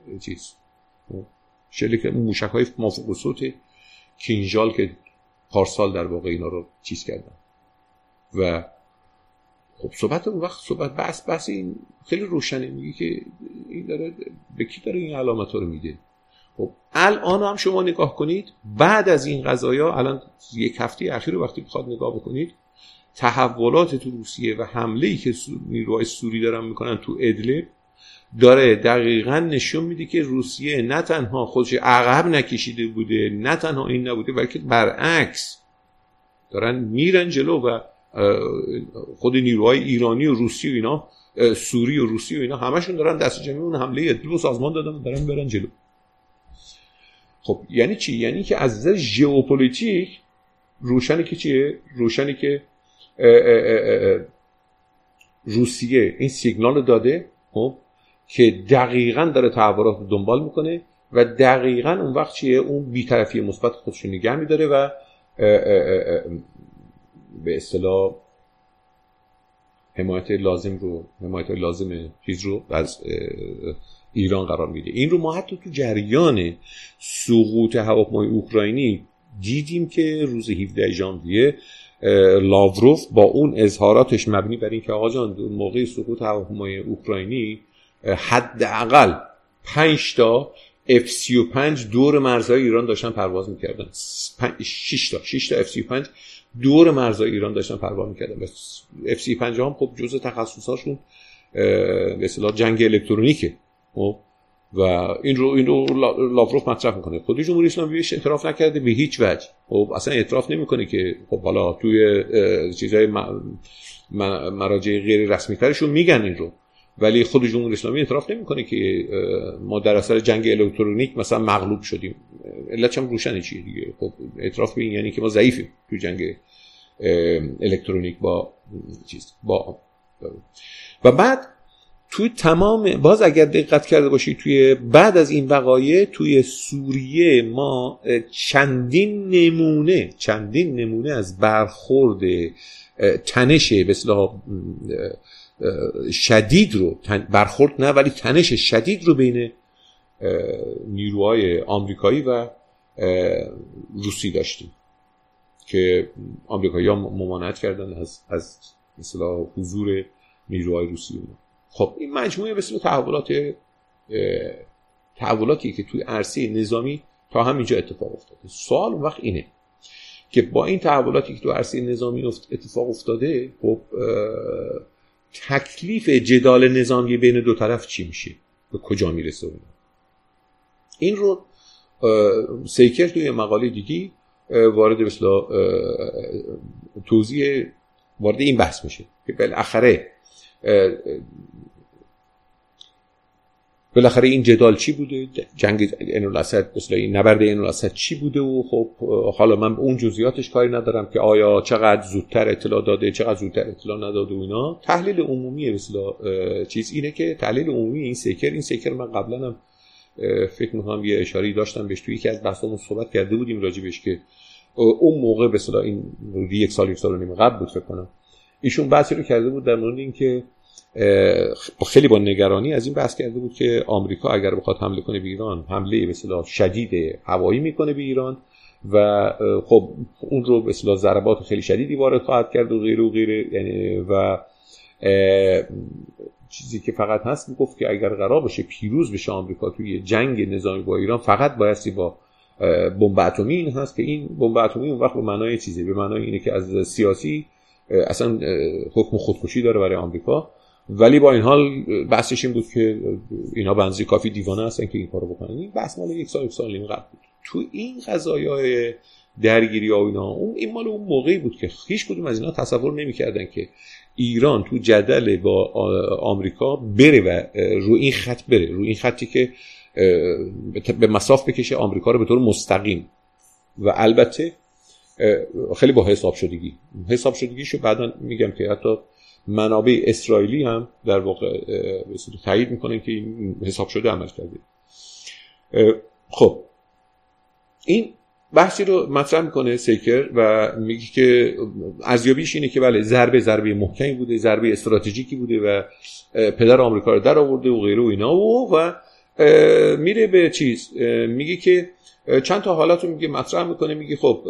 شلیک موشک‌های موافق الصوت کینژال که پارسال در واقع اینا رو کردن. و خب صحبت اون وقت بحث این خیلی روشنه، میگه که این داره به کی داره این علامت‌ها رو میده. خب الان هم شما نگاه کنید بعد از این قضایا، الان یک هفته اخیر رو وقتی بخواد نگاه بکنید، تحولات تو روسیه و حمله‌ای که نیروهای سوری دارن میکنن تو ادلب داره دقیقاً نشون میده که روسیه نه تنها خودش عقب نکشیده بوده، نه تنها این نبوده، بلکه برعکس دارن میرن جلو و خود نیروهای ایرانی و روسی و اینا، سوری و روسی و اینا همشون دارن دست جمعی اون حمله ادلب رو سازمان دادن و دارن برن جلو. خب یعنی چی؟ یعنی که از نظر ژئوپلیتیک روشنه که چیه؟ روشنه که روسیه این سیگنال داده خب که دقیقاً داره تحولات رو دنبال میکنه و دقیقاً اون وقت چیه؟ اون بی‌طرفی مثبت خودش رو نگه می‌داره و به اصطلاح حمایت لازم چیز رو از ایران قرار میده. این رو ما حتی تو جریان سقوط هواپیمای اوکراینی دیدیم که روز 17 ژانویه لاوروف با اون اظهاراتش مبنی بر این که آقا جان موقع سقوط هواپیمای اوکراینی حداقل 5 تا F-35 دور مرزهای ایران داشتن پرواز میکردن. 6 تا F-35 دور مرزهای ایران داشتن پرواز میکردن. F-35 هم خب جزء تخصصاشون به اصطلاح جنگ الکترونیکه و این رو لاوروف مطرح میکنه. خود جمهوری اسلامی بهش اعتراف نکرده به هیچ وجه. خب اصلا اعتراف نمیکنه که خب حالا توی چیزای مراجع غیر رسمی ترشون میگن این رو، ولی خود جمهوری اسلامی اعتراف نمیکنه که ما در اثر جنگ الکترونیک مثلا مغلوب شدیم. علتش هم روشنه چیه دیگه. خب اعتراف به این یعنی که ما ضعیفیم تو جنگ الکترونیک با و بعد توی تمام باز اگر دقت کرده باشید توی بعد از این وقایع توی سوریه ما چندین نمونه از برخورد تنش به اصطلاح شدید رو برخورد نه ولی تنش شدید رو بین نیروهای آمریکایی و روسی داشتیم که آمریکایی‌ها ممانعت کردن از مثلا حضور نیروهای روسی. خب این مجموعه به اصطلاح تحولاتی که توی عرصه نظامی تا همینجا اتفاق افتاده. سوال اون وقت اینه که با این تحولاتی که توی عرصه نظامی اتفاق افتاده، خب تکلیف جدال نظامی بین دو طرف چی میشه؟ به کجا میرسه؟ این رو سیکر توی مقاله دیگی وارد به اصطلاح توضیح وارد این بحث میشه که بالاخره بالاخره این جدال چی بوده، جنگ عین الاسد مثلا این نبرد عین الاسد چی بوده و خب حالا من اون جزئیاتش کاری ندارم که آیا چقدر زودتر اطلاع داده چقدر زودتر اطلاع نداده و اینا. تحلیل عمومی مثلا چیز اینه که تحلیل عمومی این سیکر من قبلا هم فکر می‌کنم یه اشاره‌ای داشتم بهش توی یکی از بحثامون صحبت کرده بودیم راجبش که اون موقع به اصطلاح این یک سال و نیم قبل بود فکر کنم ایشون بحثی رو کرده بود در مورد اینکه خیلی با نگرانی از این بحث کرده بود که آمریکا اگر بخواد حمله کنه به ایران حمله به اصطلاح شدید هوایی میکنه به ایران و خب اون رو به اصطلاح ضربات خیلی شدیدی وارد خواهد کرد و غیره و غیره، یعنی و چیزی که فقط هست میگفت که اگر قرار باشه پیروز بشه آمریکا توی جنگ نظامی با ایران فقط بایستی با بمب اتمی این هست که این بمب اتمی اون وقت به معنای چیزی به معنای اینه که از سیاسی اصلا حکم خودکشی داره برای آمریکا، ولی با این حال بحثش این بود که اینا بنزی کافی دیوانه هستن که این کارو بکنن. این بحث مال یک سال نیم قبل بود. تو این قضایای درگیری‌ها و اینا این مال اون موقعی بود که هیچ کدوم از اینا تصور نمی‌کردن که ایران تو جدل با آمریکا بره و رو این خط بره، رو این خطی که به مصاف بکشه آمریکا رو به طور مستقیم و البته خیلی با حساب شدگیشو بعداً میگم که حتی منابع اسرائیلی هم در واقع تایید میکنن که این حساب شده عمل کرده. خب این بحثی رو مطرح میکنه سیکر و میگه که ارزیابیش اینه که بله ضربه محکمی بوده، ضربه استراتژیکی بوده و پدر آمریکا رو در آورده و غیره و اینا و میره به چیز میگه که چند تا حالت رو میگه مطرح میکنه، میگه خب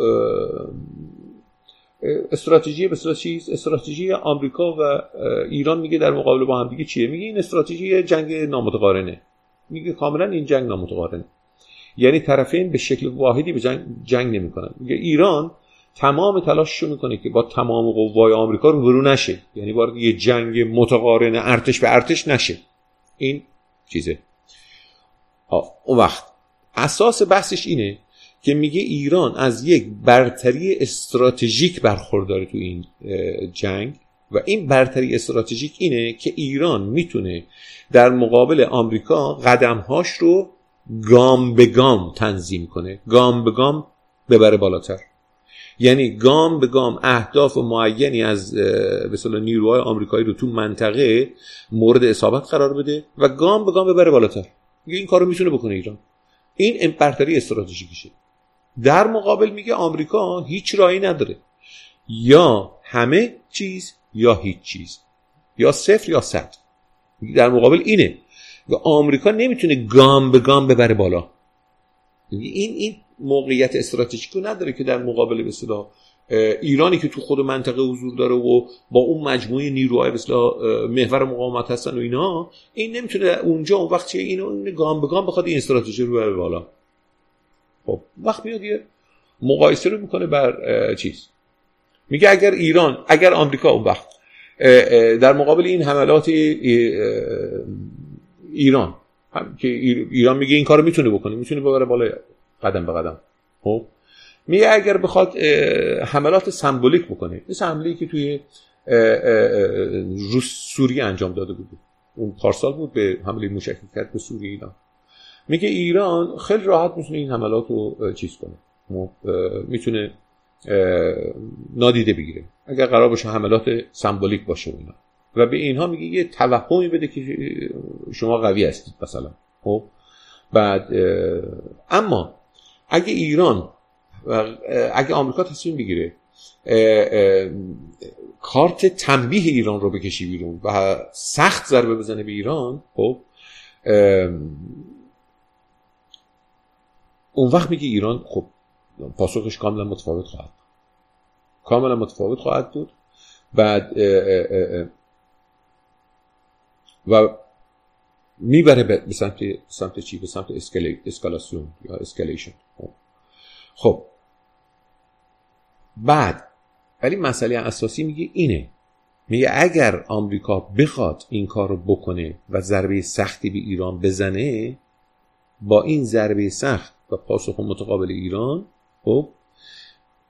استراتژی آمریکا و ایران میگه در مقابل با هم دیگه چیه؟ میگه این استراتژی جنگ نامتقارنه. میگه کاملا این جنگ نامتقارنه، یعنی طرفین به شکل واحدی به جنگ نمیکنن. میگه ایران تمام تلاششو میکنه که با تمام قوای آمریکا روبرو نشه، یعنی وارد یه جنگ متقارن ارتش به ارتش نشه. این چیزه. اون وقت اساس بحثش اینه که میگه ایران از یک برتری استراتژیک برخورداره تو این جنگ و این برتری استراتژیک اینه که ایران میتونه در مقابل آمریکا قدمهاش رو گام به گام تنظیم کنه، گام به گام ببره بالاتر، یعنی گام به گام اهداف معینی از به اصطلاح نیروهای آمریکایی رو تو منطقه مورد اصابت قرار بده و گام به گام ببره بالاتر. این کارو میتونه بکنه ایران، این برتری استراتژیکشه. در مقابل میگه آمریکا هیچ راهی نداره، یا همه چیز یا هیچ چیز، یا صفر یا صد. در مقابل اینه و آمریکا نمیتونه گام به گام ببره بالا. این موقعیت استراتژیک رو نداره که در مقابل به اصطلاح ایرانی که تو خود منطقه حضور داره و با اون مجموعه نیروهای به اصطلاح محور مقاومت هستن و اینا، این نمیتونه اونجا اون وقت چیه اینو گام به گام بخواد این استراتژی رو ببره بالا. خب وقت میاد یه مقایسه رو میکنه بر چیز، میگه اگر آمریکا اون وقت در مقابل این حملات ایران که ایران میگه این کارو میتونه بکنه، میتونه ببره بالا قدم به قدم. خب میگه اگر بخواد حملات سمبولیک بکنه، مثل حمله‌ای که توی سوریه انجام داده بود، اون پارسال بود به حمله موشکی کرد به سوریه اینا، میگه ایران خیلی راحت میتونه این حملات رو چیز کنه، میتونه نادیده بگیره اگر قرار باشه حملات سمبولیک باشه اینا، و به اینها میگه یه توهمی بده که شما قوی هستید مثلا. خب بعد اما اگه آمریکا تصمیم بگیره کارت تنبیه ایران رو بکشی بیرون و سخت ضربه بزنه به ایران، خب اون وقت میگه ایران خب پاسخش کاملا متفاوت خواهد بود. بعد و میبره به سمت چی؟ به سمت اسکالاسیون یا اسکالیشن. خب بعد ولی مسئله اساسی میگه اینه، میگه اگر آمریکا بخواد این کار رو بکنه و ضربه سختی به ایران بزنه، با این ضربه سخت و پاسخ متقابل ایران، خب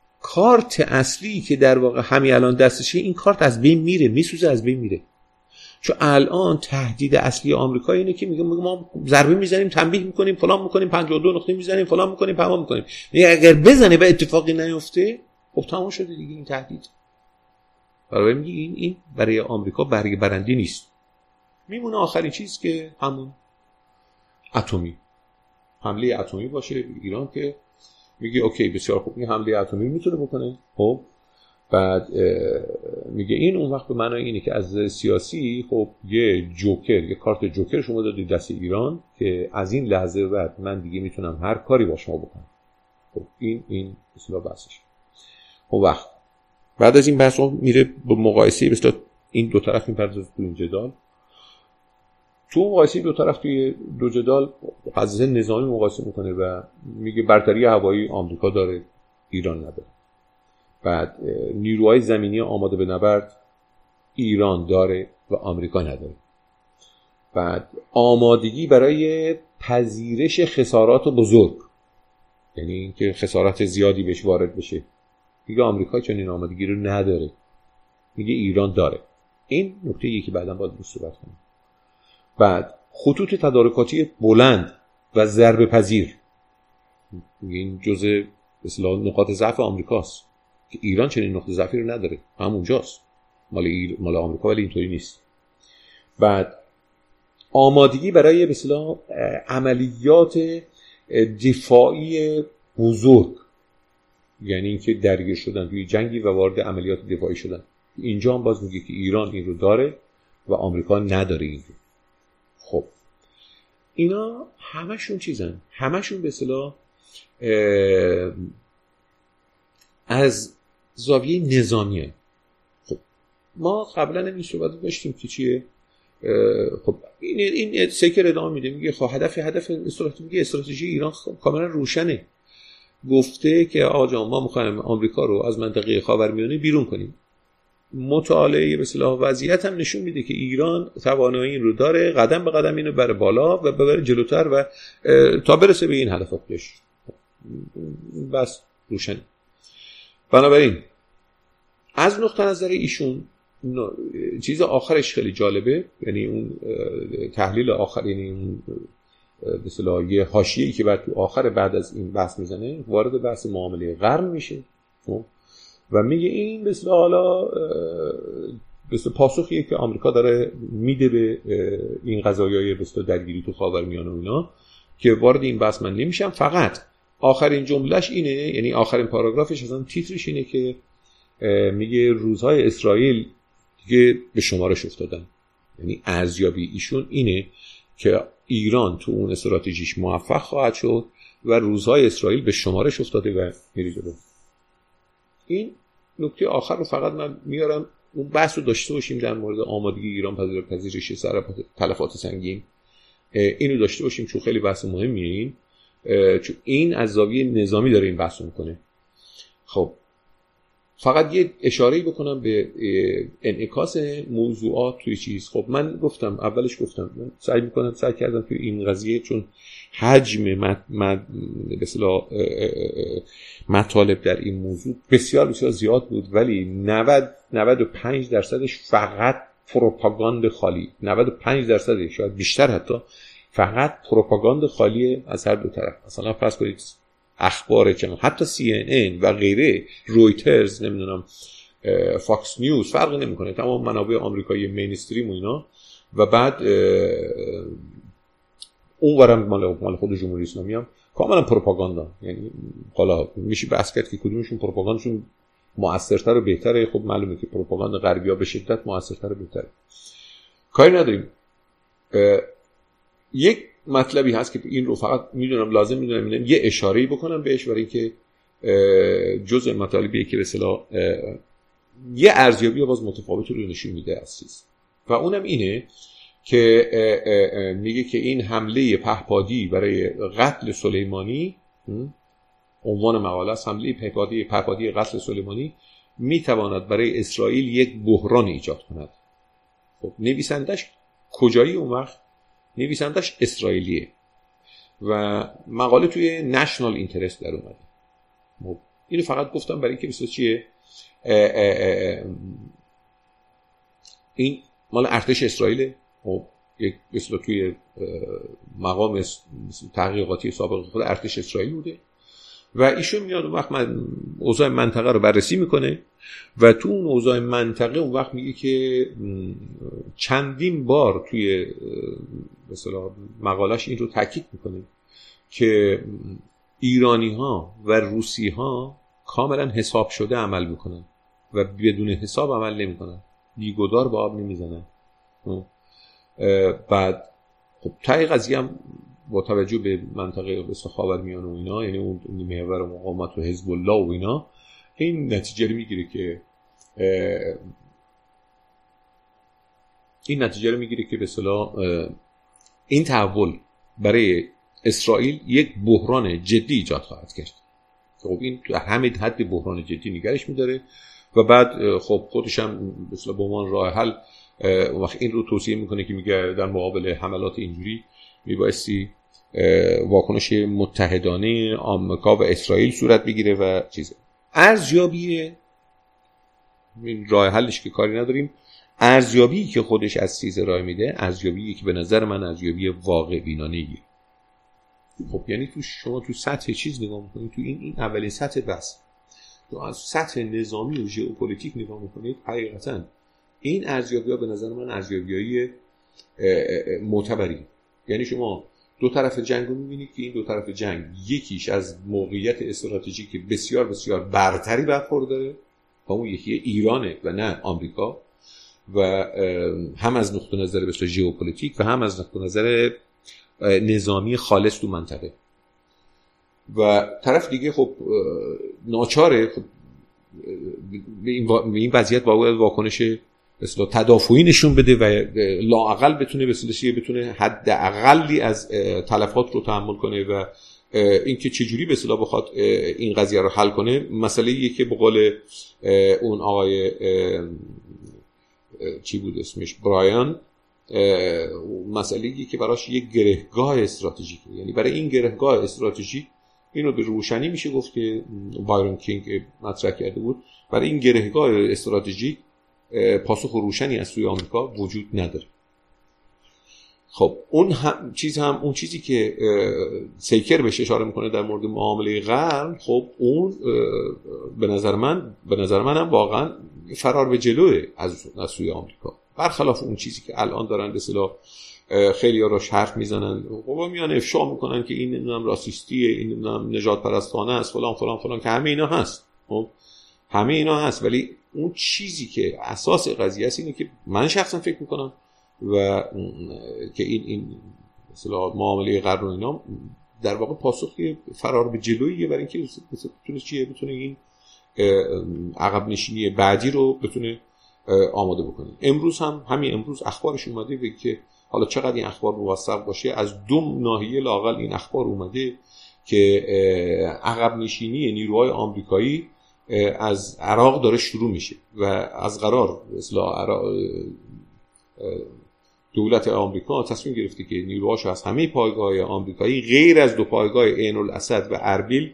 کارت اصلی که در واقع همین الان دستشه، این کارت از بین میره، میسوزه، از بین میره. چون الان تهدید اصلی آمریکا اینه که میگه ما ضربه میزنیم، تنبیه میکنیم، فلان میکنیم، 52 نقطه میزنیم، فلان میکنیم، پما میکنیم. اگر بزنه و اتفاقی نیفته خب تموم شده دیگه این تهدید. برای میگه این برای آمریکا برگ برنده نیست. میمونه آخرین چیز که همون اتمی، حمله اتمی باشه ایران، که میگه اوکی بسیار خوب این حمله اتمی میتونه بکنه. خب بعد میگه این اون وقت به معنای اینه که از سیاسی خب یه جوکر، یه کارت جوکر شما دادید دست ایران که از این لحظه بعد من دیگه میتونم هر کاری با شما بکنم. خب این اصلا بحثش. خب وقت بعد از این بحث میره به مقایسه مثلا این دو طرف میپردازه تو این جدال. تو مقایسه دو طرف توی دو جدال از نظامی مقایسه میکنه و میگه برتری هوایی آمریکا داره، ایران نداره. بعد نیروهای زمینی آماده به نبرد ایران داره و آمریکا نداره. بعد آمادگی برای پذیرش خسارات بزرگ، یعنی اینکه خسارات زیادی بهش وارد بشه، میگه آمریکا چنین آمادگی رو نداره، میگه ایران داره. این نکته یکی بعداً باید روش صحبت کنیم. بعد خطوط تدارکاتی بلند و ضربه پذیر، این جزء اصطلاح نقاط ضعف آمریکاست که ایران چنین نقطه ضعفی رو نداره، همونجاست مال آمریکا، ولی اینطوری نیست. بعد آمادگی برای به اصطلاح عملیات دفاعی بزرگ، یعنی اینکه درگیر شدن توی جنگی و وارد عملیات دفاعی شدن. اینجا هم باز میگه که ایران این رو داره و آمریکا نداره این رو. خب اینا همشون چیزن، همشون به اصطلاح از زاویه نظامیه. خب ما قبلا این صحبت داشتیم که چیه. خب این سکر ادامه میده، میگه خب هدف استراتژی ایران خب کاملا روشنه. گفته که آقا جان ما میخوایم آمریکا رو از منطقه خاورمیانه بیرون کنیم. مطالعه به اصطلاح وضعیت هم نشون میده که ایران توانایی این رو داره، قدم به قدم اینو بره بالا و ببره جلوتر و تا برسه به این هدفش. بس روشن. بنابراین از نقطه نظر ایشون چیز آخرش خیلی جالبه، یعنی اون تحلیل آخر، یعنی اون به اصطلاح یه حاشیه‌ای که بعد از این بحث میزنه، وارد بحث معامله قرن میشه و میگه این به اصطلاح حالا به اصطلاح پاسخیه که آمریکا داره میده به این قضایای به اصطلاح درگیری تو خاورمیانه و اینا، که وارد این بحث من نمیشم. فقط آخرین جملهش اینه، یعنی آخرین پاراگرافش اصلا تیترش اینه که میگه روزهای اسرائیل دیگه به شمارش افتادن. یعنی ارزیابی ایشون اینه که ایران تو اون استراتژیش موفق خواهد شد و روزهای اسرائیل به شمارش افتاده و میره جلو. این نکته آخر رو فقط من میارم، اون بحث رو داشته باشیم در مورد آمادگی ایران پذیرش تلفات سنگین. اینو داشته باشیم چون خیلی بحث مهمیه. چون این از زاویه نظامی داره این بحث میکنه. خب فقط یه اشاره‌ای بکنم به انعکاس موضوعات توی چیز. خب من اولش گفتم من سعی کردم توی این قضیه، چون حجم به اصطلاح مطالب در این موضوع بسیار بسیار زیاد بود، ولی 95% فقط پروپاگاند خالی، 95% شاید بیشتر حتی فقط پروپاگاند خالی از هر دو طرف. مثلا فرض کنید اخبار حتی CNN و غیره، رویترز، نمیدونم فاکس نیوز، فرقی نمیکنه، تمام منابع آمریکایی مینستریم و اینا، و بعد اونورم مال خود جمهوری اسلامی هم کاملا پروپاگاندا. یعنی حالا میشه بحث کرد که کدومشون پروپاگاندشون موثرتر و بهتره. خب معلومه که پروپاگاند غربی‌ها به شدت موثرتر و بهتره، کاری نداریم. یک مطلبی هست که این رو فقط لازم میدونم یه اشاره‌ای بکنم بهش، برای اینکه جزء مطالبیه که به اصطلاح یه ارزیابی باز متفاوت رو نشون میده از چیز، و اونم اینه که میگه که این حمله پهپادی برای قتل سلیمانی، عنوان مقاله است، حمله پهپادی قتل سلیمانی میتواند برای اسرائیل یک بحران ایجاد کند. خب نویسندش کجایی اون وقت؟ نویسندش اسرائیلیه و مقاله توی نشنال اینترست در اومده. اینو فقط گفتم برای اینکه بسیار چیه این مال ارتش اسرائیل. خب یک مثلا توی مقام تحقیقاتی سابق خود ارتش اسرائیل بوده و ایشون میاد اون وقت اوضاع منطقه رو بررسی میکنه و تو اون اوضاع منطقه اون وقت میگه که چندین بار توی مثلا مقالش این رو تاکید میکنه که ایرانی ها و روسی ها کاملا حساب شده عمل میکنن و بدون حساب عمل نمیکنن، بیگدار به آب نمیزنن. بعد خب تای قضیه هم با توجه به منطقه خاورمیانه و اینا، یعنی اون محور مقاومت و حزب الله و اینا، این نتیجه رو میگیره که به اصطلاح این تحول برای اسرائیل یک بحران جدی ایجاد خواهد کرد. خب این تو همه حد بحران جدی نگرش می‌داره و بعد خب خودش هم مثلا به عنوان راه حل وقت این رو توصیه میکنه که میگه در مقابل حملات اینجوری میبایستی واکنش متحدانه آمریکا و اسرائیل صورت بگیره و چیزه. ارزیابی این راه حلش که کاری نداریم، ارزیابی که خودش از چیز راه میده، ارزیابی که به نظر من ارزیابی واقع بینانه‌ایه. خب یعنی شما تو سطح چیز نگاه میکنید، تو این اولین سطح بس تو از سطح نظامی و ژئوپلیتیک نگاه میکنید، حقیقتا این ارزیابی‌ها به نظر من ارزیابی‌های معتبری. یعنی شما دو طرف جنگ رو می‌بینید که این دو طرف جنگ یکیش از موقعیت استراتژیک بسیار بسیار برتری برخورداره و اون یکی ایرانه و نه آمریکا، و هم از نقطه نظر بسیار ژئوپلیتیک و هم از نقطه نظر نظامی خالص تو منطقه. و طرف دیگه خب ناچاره خب به این وضعیت باید واکنش مثلا تدافعی نشون بده و لااقل بتونه حد اقلی از تلفات رو تحمل کنه و اینکه چجوری به اصطلاح بخواد این قضیه رو حل کنه. مسئله‌ایه که به قول اون آقای چی بود اسمش، برایان، مسئله‌ایه که براش یک گرهگاه استراتژیک، یعنی برای این گرهگاه استراتژیک اینو به روشنی میشه گفت که بایرن کینگ مطرح کرده بود، برای این گرهگاه استراتژیک پاسخ روشنی از سوی آمریکا وجود نداره. خب اون چیزی که سیکر بهش اشاره میکنه در مورد معامله غرب، خب اون به نظر من هم واقعا فرار به جلوه از سوی آمریکا، برخلاف اون چیزی که الان دارن به اصطلاح خیلی ها را حرف میزنن و میان افشا میکنن که این نمیدونم راسیستیه، این نمیدونم نژاد پرستانه است، فلان فلان فلان، که همه اینا هست. خب همه اینا هست، ولی اون چیزی که اساس قضیه است اینه که من شخصا فکر میکنم و که این مثلا معامله غرب و اینا در واقع پاسخی فرار به جلویه برای اینکه بتونه این عقب نشینی بعدی رو بتونه آماده بکنه. امروز اخبارش اومده به که حالا چقدر این اخبار موثق باشه، از دو ناحیه لااقل این اخبار اومده که عقب نشینی نیروهای آمریکایی از عراق داره شروع میشه و از قرار اصلاح دولت آمریکا تصمیم گرفته که نیروهاش از همه پایگاه آمریکایی غیر از دو پایگاه عین الاسد و اربیل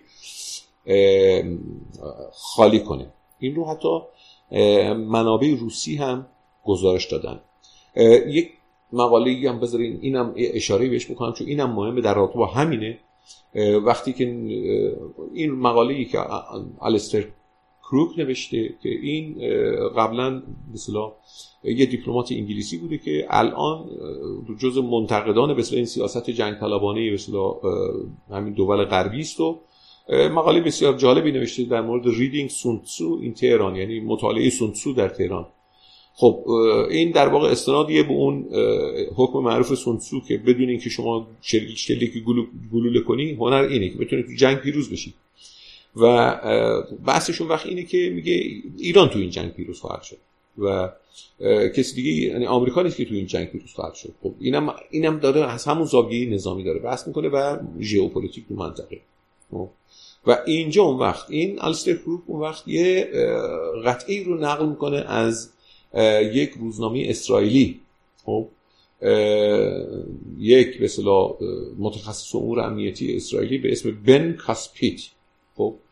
خالی کنه. این رو حتی منابع روسی هم گزارش دادن. یک مقاله‌ای هم بذارین اینم اشاره بهش میکنم چون اینم مهمه در رابطه با همینه. وقتی که این مقاله‌ای که آلیستر کروک نوشته که این قبلا مثلا یه دیپلمات انگلیسی بوده که الان جزء منتقدان مثلا این سیاست جنگ طلبانه مثلا همین دول غربی است و مقاله بسیار جالبی نوشته در مورد ریدینگ سون تسو این تهران، یعنی مطالعه سون تسو در تهران. خب این در واقع استنادیه به اون حکم معروف سون تسو که بدون اینکه شما شلیک گلوله کنی، هنر اینه که بتونی تو جنگ پیروز بشی. و بحثشون وقت اینه که میگه ایران تو این جنگ پیروز خواهد شد و کسی دیگه، یعنی آمریکا نیست که تو این جنگ پیروز خواهد شد. خب اینم داره از همون زاویه نظامی داره بحث میکنه و ژئوپلیتیک تو منطقه. و اینجا اون وقت این آلیستر کروک اون وقت یه قطعی رو نقل میکنه از یک روزنامه اسرائیلی، خب یک به اصطلاح متخصص امور امنیتی اسرائیلی به اسم بن کاسپیت، خب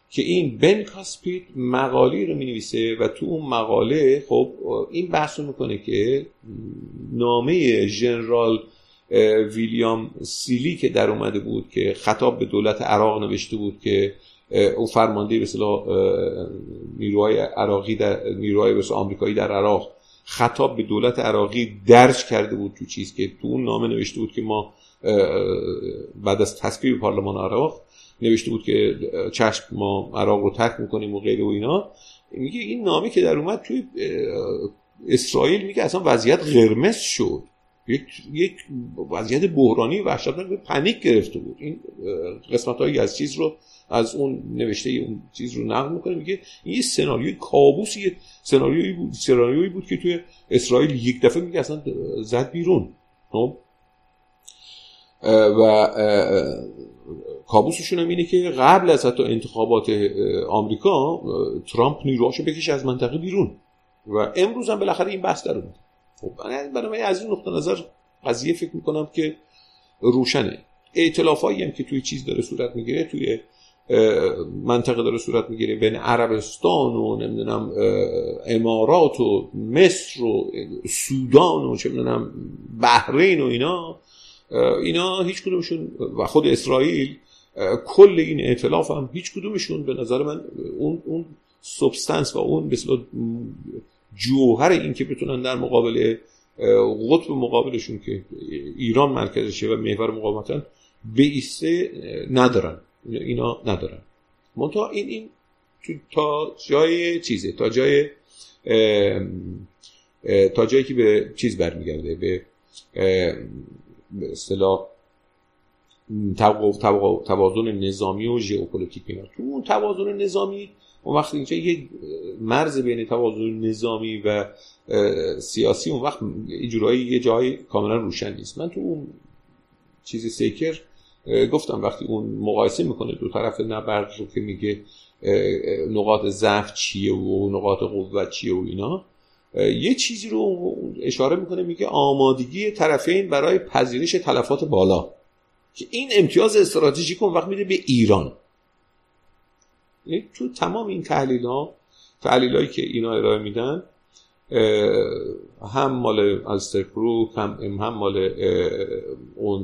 که این بن کاسپیت مقاله رو می‌نویسه و تو اون مقاله خب این بحث رو میکنه که نامه ژنرال ویلیام سیلی که در اومده بود که خطاب به دولت عراق نوشته بود که او فرمانده به اصطلاح نیروهای عراقی در نیروهای به اصطلاح آمریکایی در عراق خطاب به دولت عراقی درج کرده بود تو چیز که تو اون نامه نوشته بود که ما بعد از تصویب پارلمان عراق نوشته بود که چشم ما عراق رو ترک میکنیم و غیره و اینا. میگه این نامه که در اومد توی اسرائیل میگه اصلا وضعیت قرمز شد، یک وضعیت بحرانی وحشتناک، پنیک گرفته بود. این قسمت‌هایی از چیز رو از اون نوشته اون چیز رو نقل میکنه، میگه این یه سناریوی کابوسی، سناریویی بود که توی اسرائیل یک دفعه میگه اصلا زد بیرون. و کابوسشون هم اینه که قبل از حتی انتخابات آمریکا ترامپ نیروهاشو بکشه از منطقه بیرون و امروز هم بالاخره این بحث در اومد. خب برای از این نقطه نظر قضیه فکر میکنم که روشنه. ائتلافایی هم که توی چیز داره صورت میگیره، توی منطقه داره صورت میگیره بین عربستان و نمیدونم امارات و مصر و سودان و چه میدونم بحرین و اینا هیچ کدومشون و خود اسرائیل، کل این ائتلاف هم هیچ کدومشون به نظر من اون سابستنس و اون به اصطلاح جوهر این که بتونن در مقابل قطب مقابلشون که ایران مرکزشه و محور مقاومتن بیسته ندارن. اینا ندارن. منتها این تا جای چیزه، تا جایی که به چیز برمیگرده، به اصطلاح توازن نظامی و ژئوپلیتیک. اینا تو اون توازن نظامی اون وقت اینجا یه مرز بین توازن نظامی و سیاسی اون وقت یه جای کاملا روشن نیست. من تو اون چیز سیکر گفتم وقتی اون مقایسه میکنه دو طرف نبرد رو که میگه نقاط ضعف چیه و نقاط قوت چیه و اینا، یه چیزی رو اشاره میکنه، میگه آمادگی طرفین برای پذیرش تلفات بالا، که این امتیاز استراتژیک اون وقت میده به ایران. تو تمام این تحلیلایی که اینا ارائه میدن، هم مال السترکروک هم مال اون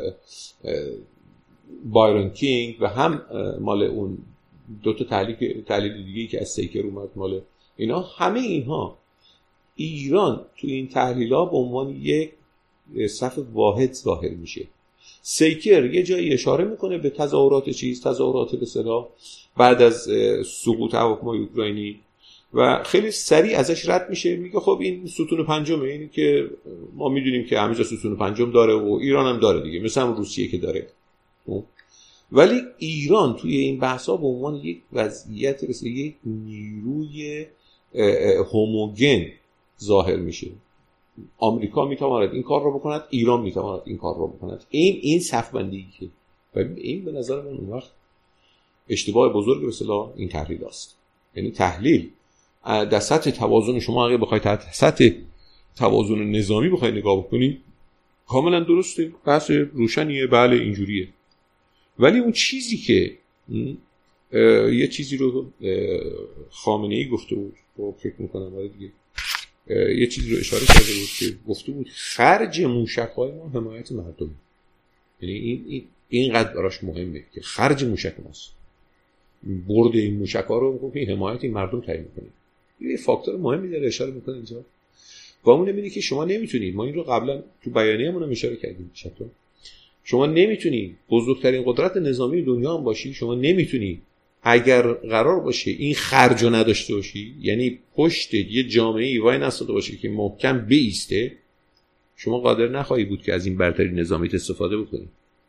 بایرن کینگ و هم مال اون دو تا تحلیل دیگه که از سیکر اومد مال اینا، همه اینها ایران تو این تحلیل‌ها به عنوان یک صف واحد ظاهر میشه. سیکر یه جایی اشاره میکنه به تظاهرات به اصطلاح بعد از سقوط هواپیمای اوکراینی و خیلی سریع ازش رد میشه، میگه خب این ستون پنجمه، اینی که ما میدونیم که همه جا ستون پنجم داره و ایران هم داره دیگه، مثل هم روسیه که داره. ولی ایران توی این بحثا به عنوان یک وضعیت مثل یک نیروی هوموگن ظاهر میشه. آمریکا میتواند این کار رو بکند، ایران میتواند این کار رو بکند. این صف‌بندی که این به نظر من اون وقت اشتباه بزرگ به اصطلاح این تحلیل است. یعنی تحلیل در سطح توازن، شما اگه بخواید در سطح توازن نظامی بخواید نگاه بکنید کاملا درسته، بحث روشنیه، بله اینجوریه. ولی اون چیزی که یه چیزی رو خامنه‌ای گفته بود، فکر میکنم دیگه یه چیزی رو اشاره کرده بود که گفته بود خرج موشک‌های ما حمایت مردم. یعنی اینقدر براش مهمه که خرج موشک ماست، برد این موشک‌ها رو که حمایت این مردم تعیین کنه. یه فاکتور مهمی داره اشاره میکنه اینجا. و اون اینه که شما نمیتونید، ما این رو قبلا تو بیانیه‌مون هم اشاره کردیم، شما نمیتونی بزرگترین قدرت نظامی دنیا هم باشی، شما نمیتونی اگر قرار باشه این خرج رو نداشته باشی، یعنی پشت یه جامعه‌ای وای نستاده باشه که محکم بیسته، شما قادر نخواهی بود که از این برتری نظامیت استفاده بکنی.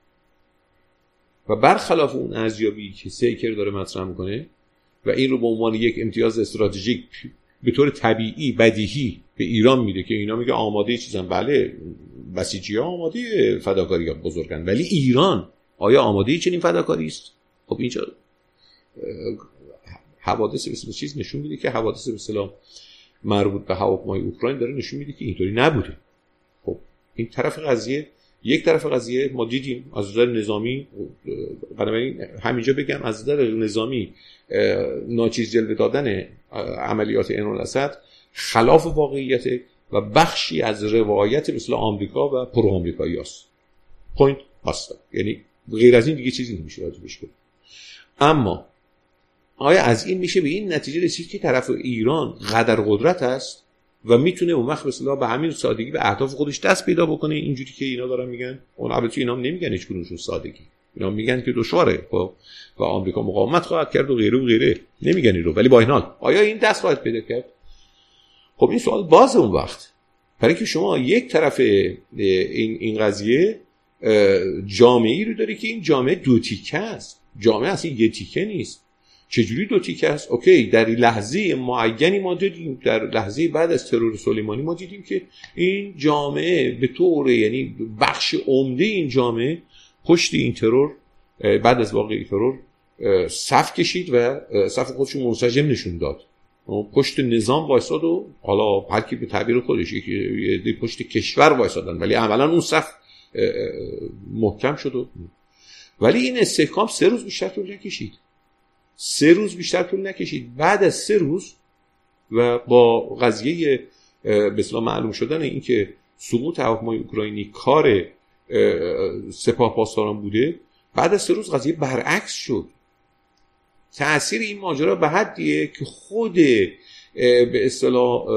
و برخلاف اون ارزیابی که سیکر داره مطرح میکنه و این رو به عنوان یک امتیاز استراتژیک به طور طبیعی بدیهی به ایران میده که اینا میگه آماده چیزن، بله بسیجی‌ها آماده فداکاری بزرگن، ولی ایران آیا آماده چنین فداکاری است؟ خب اینجا حوادث به چیز نشون میده که حوادث به اصطلاح مربوط به هواپیمای اوکراین داره نشون میده که اینطوری نبوده. خب این طرف قضیه یک طرف قضیه ما دیدیم از نظر نظامی، بنابراین همینجا بگم از نظر نظامی ناچیز جلوه دادن عملیات عین الاسد خلاف واقعیت و بخشی از روایت مثل آمریکا و پرو آمریکایی هست. پوینت هست. یعنی غیر از این دیگه چیزی نمیشه راجبش گفت. اما آیا از این میشه به این نتیجه رسید که طرف ایران قدر قدرت است و میتونه اون وقت مثلا به همین سادگی به اهداف خودش دست پیدا بکنه اینجوری که اینا دارن میگن؟ اون البته اینا نمیگن هیچ کدومشون سادگی، اینا میگن که دشواره و آمریکا مقاومت خواهد کرد و غیره و غیره، نمیگن اینو. ولی با این حال آیا این دست خواهد پیدا کرد؟ خب این سوال باز اون وقت، برای که شما یک طرف این قضیه جامعه‌ای رو داری که این جامعه دو تیکه است. جامعه اصلا یه تیکه نیست. چجوری دو تیکه است؟ اوکی، در لحظه معینی ما دیدیم، در لحظه بعد از ترور سلیمانی ما دیدیم که این جامعه به طور، یعنی بخش عمده این جامعه پشت این ترور بعد از واقعه ترور صف کشید و صف خودش منسجم نشون داد، پشت نظام وایساد و حالا هر کی به تعبیر خودش یکی پشت کشور وایسادن، ولی عملا اون صف محکم شد. ولی این استحکام 3 روز بیشتر طول نکشید. 3 روز بیشتر طول نکشید. بعد از 3 روز و با قضیه به اصطلاح معلوم شدن این که سقوط هواپیمای اوکراینی کار سپاه پاسداران بوده، بعد از 3 روز قضیه برعکس شد. تأثیر این ماجرا به حدیه که خود به اصطلاح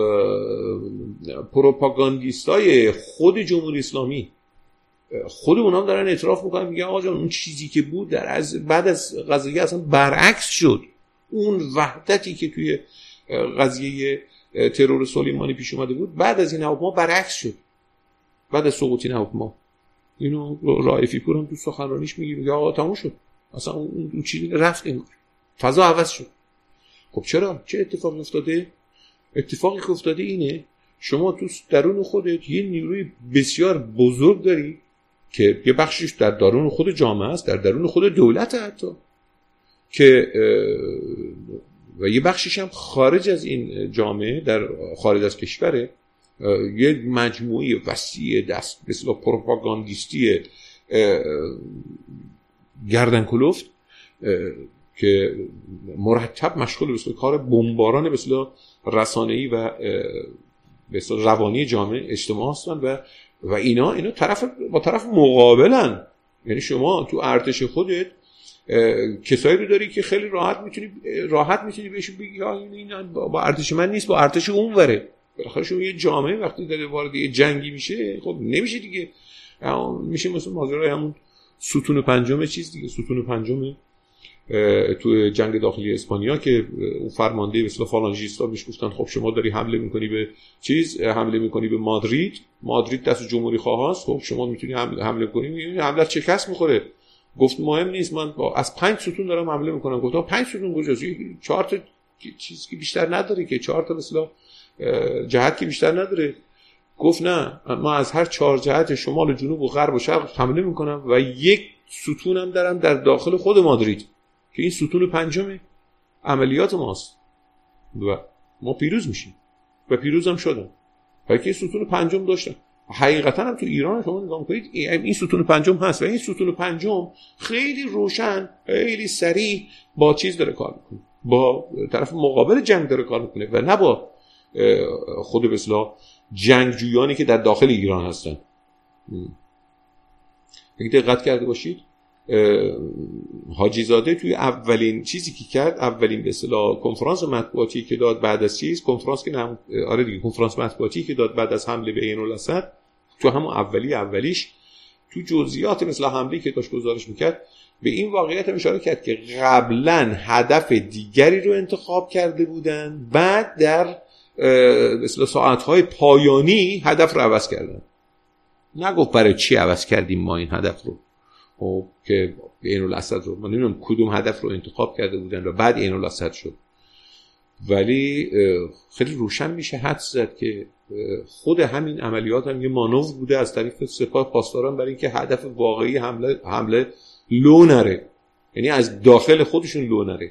پروپاگاندیستای خود جمهوری اسلامی خود اونام دارن اعتراف میکنن، میگن آقا جان اون چیزی که بود بعد از قضیه اصلا برعکس شد. اون وحدتی که توی قضیه ترور سلیمانی پیش اومده بود بعد از این هواپیما برعکس شد. بعد از سقوط این هواپیما اینو رائفی پور هم تو سخنرانیش میگه آقا تموم شد، اصلا اون چیزی رفت، این فضا عوض شد. خب چرا؟ چه اتفاقی افتاده؟ اتفاقی که افتاده اینه شما تو درون خودت یه نیروی بسیار بزرگ داری که یه بخشش در درون خود جامعه است، در درون خود دولت حتی، که و یه بخشش هم خارج از این جامعه، در خارج از کشوره، یه مجموعه وسیع دست به اصطلاح پروپاگاندیستی گردن کلفت که مرتب مشغول به کار بمباران به اصطلاح رسانه‌ای و به اصطلاح روانی جامعه اجتماع هستن و اینا با طرف مقابلن. یعنی شما تو ارتش خودت کسایی رو داری که خیلی راحت میتونی بهشون بگی این با ارتش من نیست، با ارتش اون وره. بالاخره شما یه جامعه وقتی داره وارد یه جنگی میشه، خب نمیشه دیگه، میشه مثلا ماجرای همون ستون پنجم چیز دیگه، ستون پنجم تو جنگ داخلی اسپانیا که اون فرمانده به اصطلاح فالانژیستا بهش گفتن خب شما داری حمله میکنی به حمله میکنی به مادرید دست جمهوری خواه هست، خب شما میتونی حمله کنی، حمله چه کس میخوره؟ گفت مهم نیست، من از 5 ستون دارم حمله میکنم. گفتم 5 ستون کجاست؟ 4 تا چیز که بیشتر نداره که، 4 تا به اصطلاح جهت که بیشتر نداره. گفت نه، ما از هر 4 جهت شمال و جنوب و غرب و شرق حمله میکنم و یک ستونم دارم در داخل خود مادرید که این ستون پنجم عملیات ماست و ما پیروز میشیم و پیروز هم شدن. برای که ستون پنجم داشتن. حقیقتا هم تو ایران شما نگاه کنید این ستون پنجم هست و این ستون پنجم خیلی روشن، خیلی سریع با چیز داره کار میکنه، با طرف مقابل جنگ داره کار میکنه و نه با خود به اصطلاح جنگجویانی که در داخل ایران هستن. اگه دقت کرده باشید حاجی زاده توی اولین چیزی که کرد، اولین به اصطلاح کنفرانس مطبوعاتی که داد بعد از کنفرانس مطبوعاتی که داد بعد از حمله به عین الاسد، تو همون اولیش تو جزئیات مثل حمله که داشت گزارش میکرد به این واقعیت اشاره کرد که قبلا هدف دیگری رو انتخاب کرده بودن، بعد در به اصطلاح ساعت‌های پایانی هدف رو عوض کردن. نگفت برای چی عوض کردیم ما این هدف رو، که عین الاسد رو، من نمیدونم کدوم هدف رو انتخاب کرده بودن و بعد عین الاسد شد، ولی خیلی روشن میشه حدس زد که خود همین عملیات هم یه مانور بوده از طریق سپاه پاسداران برای اینکه هدف واقعی حمله لو نره، یعنی از داخل خودشون لو نره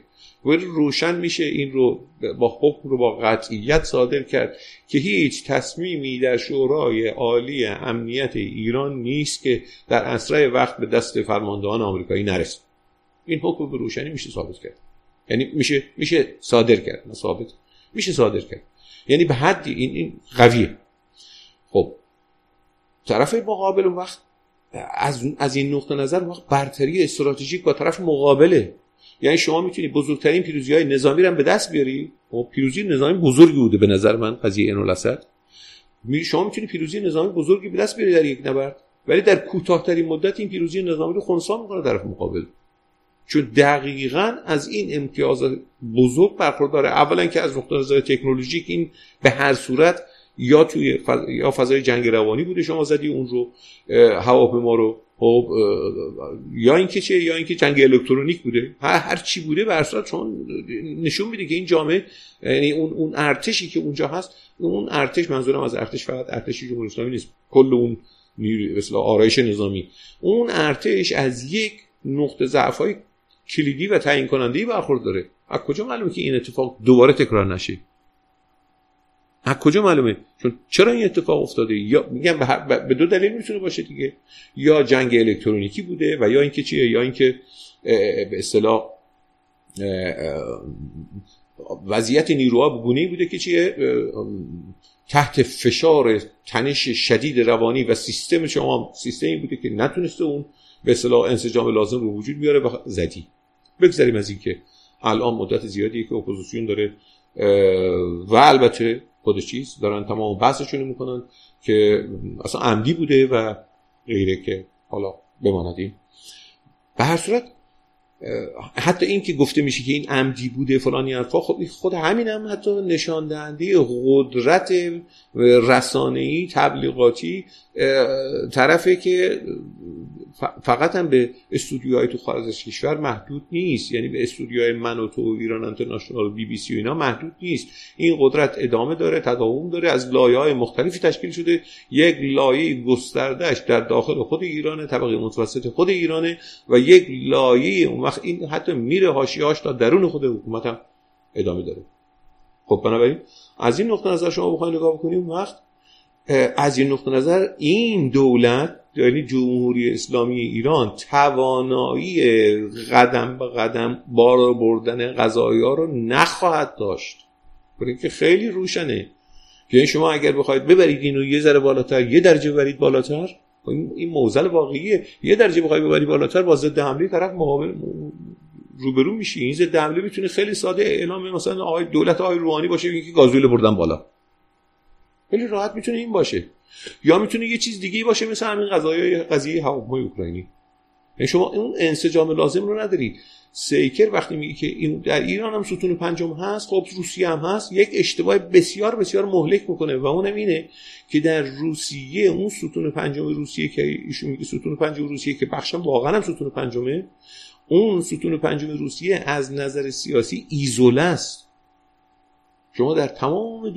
روشن میشه این رو با حکم رو با قطعیت صادر کرد که هیچ تصمیمی در شورای عالی امنیت ایران نیست که در اسرع وقت به دست فرماندهان آمریکایی نرسه. این حکم به روشنی میشه ثابت کرد، یعنی میشه صادر کرد، نه ثابت، میشه صادر کرد، یعنی به حدی این قویه. خب طرف مقابل اون وقت از این نقطه نظر وقت برتری استراتژیک با طرف مقابله. یعنی شما میتونی بزرگترین پیروزی‌های نظامی رو به دست بیاری. و پیروزی نظامی بزرگی بوده به نظر من قضیه عین‌الاسد. شما میتونی پیروزی نظامی بزرگی به دست بیاری در یک نبرد، ولی در کوتاه‌ترین مدت این پیروزی نظامی رو خنثی می‌کنه طرف مقابل، چون دقیقاً از این امتیاز بزرگ برخورداره. اولا که از نقطه نظر تکنولوژیک این به هر صورت یا توی یا فضای جنگ روانی بوده شما زدی اون رو، هواپیما رو، خب یا اینکه چه، یا اینکه جنگ الکترونیک بوده، هر چی بوده به هر صورت چون نشون میده که این جامعه، یعنی اون ارتشی که اونجا هست، اون ارتش، منظورم از ارتش فقط ارتش جمهوری اسلامی نیست، کل اون نیروی مثلا آرایش نظامی، اون ارتش از یک نقطه ضعف‌های کلیدی و تعیین کننده‌ای برخورداره. از کجا معلومه که این اتفاق دوباره تکرار نشه؟ از کجا معلومه؟ چون چرا این اتفاق افتاده؟ یا میگم به دو دلیل میتونه باشه دیگه، یا جنگ الکترونیکی بوده و یا اینکه چیه، یا اینکه به اصطلاح وضعیت نیروها به گونه‌ای بوده که چیه، تحت فشار تنش شدید روانی و سیستم شما سیستمی بوده که نتونسته اون به اصطلاح انسجام لازم رو وجود بیاره و زدی. بگذاریم از این که الان مدت زیادیه که اپوزیسیون داره و البته خود چیز دارن تمام بحثشون میکنن که اصلا عمدی بوده و غیره، که حالا بماندیم. به هر صورت حتی این که گفته میشه که این عمدی بوده فلانی حرفا، خب خود همین هم حتی نشان دهنده قدرت رسانه‌ای تبلیغاتی طرفه که فقط هم به استودیوهای تو خارج از کشور محدود نیست، یعنی به استودیوهای من و تو و ایران اینترنشنال، بی بی سی و اینا محدود نیست. این قدرت ادامه داره، تداوم داره، از لایه‌های مختلفی تشکیل شده. یک لایه گستردهش در داخل خود ایران، طبقه متوسط خود ایرانه، و یک لایه اون وقت این حتی میره حاشیه‌اش تا درون خود حکومت هم ادامه داره. خب بنابراین از این نقطه نظر شما بخواید نگاه بکنید، اون وقت از این نقطه نظر این دولت، یعنی جمهوری اسلامی ایران، توانایی قدم به قدم بار بردن قضایی‌ها رو نخواهد داشت. برای که خیلی روشنه که شما اگر بخواید ببرید اینو یه ذره بالاتر، یه درجه ببرید بالاتر، این موزل واقعیه، یه درجه بخواید ببرید بالاتر با ضد حمله طرف مقابل روبرو میشی. این ضد حمله میتونه خیلی ساده اعلام مثلا آقای دولت آقای روحانی باشه، میگه گازوئیل بردن بالا، خیلی راحت میتونه این باشه، یا میتونه یه چیز دیگه باشه مثل همین قضیه هواپیمای اوکراینی. یعنی شما اون انسجام لازم رو ندارید. سیکر وقتی میگه که این در ایران هم ستون پنجم هست، خب روسیه هم هست، یک اشتباه بسیار بسیار مهلک میکنه و اونم اینه که در روسیه اون ستون پنجم روسیه که ایشون میگه ستون پنجم روسیه که بخشم واقعا هم ستون پنجمه، اون ستون پنجم روسیه از نظر سیاسی ایزوله است. شما در تمام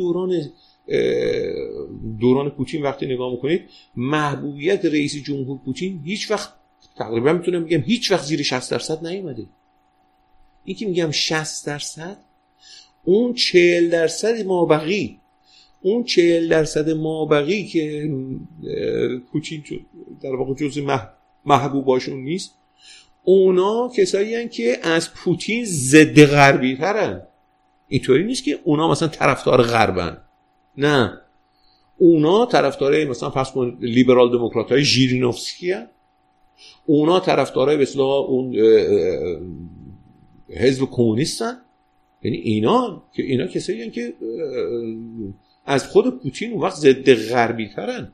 دوران پوتین وقتی نگاه میکنید، محبوبیت رئیس جمهور پوتین هیچ وقت، تقریبا میتونم بگم هیچ وقت زیر 60% نیومده. این که میگم 60%، اون 40% مابقی، اون 40% مابقی که پوتین در واقع جزء محبوباشون نیست، اونا کسایی هستن که از پوتین ضد غربی ترن. اینطوری نیست که اونا مثلا طرفدار غربن، نه، اونا طرفدارای مثلا فرض کن لیبرال دموکرات‌های ژیرینوفسکی هستن، اونا طرفدارای به اصطلاح اون حزب کمونیستن. یعنی اینا کسایی هستن که از خود پوتین اون وقت ضد غربی ترن.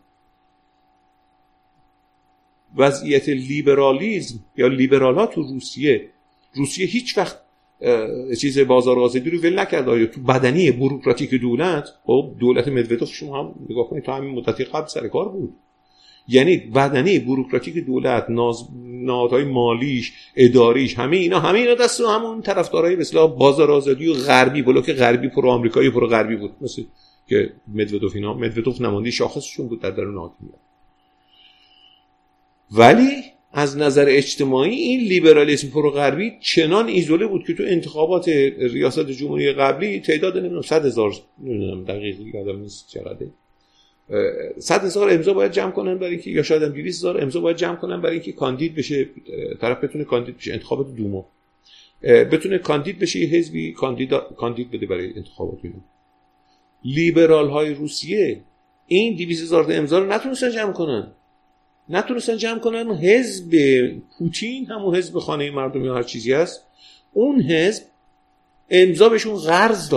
وضعیت لیبرالیسم یا لیبرال‌ها تو روسیه هیچ وقت چیز بازار آزادی رو ول نکرده. یا تو بدنی بوروکراتیک دولت، خب دولت مدودوف شما هم نگاه کنید تا همین مدتی قبل سر کار بود، یعنی بدنی بوروکراتیک دولت، نهادهای مالیش، اداریش، همه اینا دست همون طرفدارای به اصطلاح بازار آزادی و غربی، بلوک غربی، پرو آمریکایی، پرو غربی بود، مثل که مدودوف نماینده شاخصشون بود در درون حاکمیت. ولی از نظر اجتماعی این لیبرالیسم پروغربی چنان ایزوله بود که تو انتخابات ریاست جمهوری قبلی تعداد نمیدونم 100,000 نمیدونم دقیق یادم نیست چقدره 100,000 امضا باید جمع کنن برای اینکه یا شاید هم 200,000 امضا باید جمع کنن برای اینکه کاندید بشه، طرف بتونه کاندید بشه انتخابات دوما، بتونه کاندید بشه یه حزبی کاندید بده برای انتخابات اینا. لیبرال های روسیه این 200,000 امضا رو نتونستن جمع کنن. حزب پوتین، همون حزب خانه مردم یا هر چیزی هست، اون حزب امضا بهشون قرض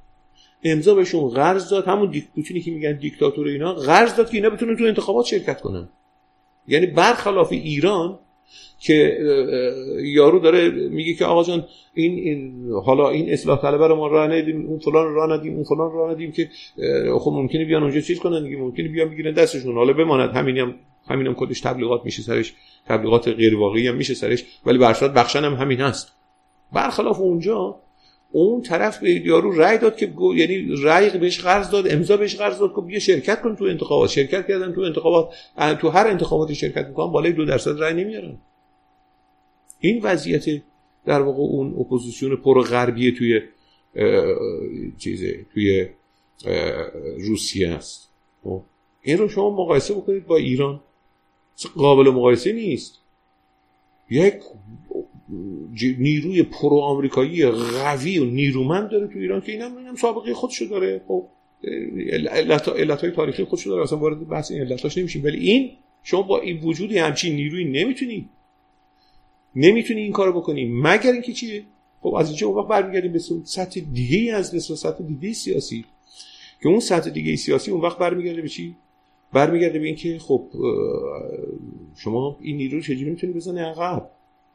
داد، همون پوتینی که میگن دیکتاتور اینا قرض داد که اینا بتونن تو انتخابات شرکت کنن. یعنی برخلاف ایران که یارو داره میگه که آقا جان حالا این اصلاح طلبه رو ما راه ندیم، اون فلان رو راه ندیم که خب ممکنه بیان اونجا چیز کنن دیگه، ممکنه بیان بگیرن دستشون، حالا بماند همینم کدش تبلیغات میشه سرش، تبلیغات غیر واقعی هم میشه سرش، ولی برشاد بخشن هم همین هست. برخلاف اونجا اون طرف به یارو رأی داد که یعنی رأی بهش قرض داد، امضا بهش قرض داد که بیا شرکت کن تو انتخابات. شرکت کردن تو انتخابات، تو هر انتخاباتی شرکت میکنن بالای 2% رأی نمیارن. این وضعیت در واقع اون اپوزیسیون پروغربی توی روسیه است. این رو شما مقایسه بکنید با ایران، قابل مقایسه نیست. یک نیروی پرو آمریکایی قوی و نیرومند داره تو ایران که اینم سابقه خودشو داره، خب علتهای تاریخی خودشو داره، اصلا وارد بحث این علتاش نمیشیم، ولی این شما با این وجود همچین نیرویی نمیتونی این کارو بکنی، مگر اینکه چیه؟ خب از اینجا اون وقت برمیگردیم به سطح دیگه‌ای از سطح دیگه سیاسی، که اون سطح دیگه سیاسی اون وقت برمیگرده به چی؟ برمیگرده به این که خب شما این نیرو رو چجوری میتونی بزنی عقب؟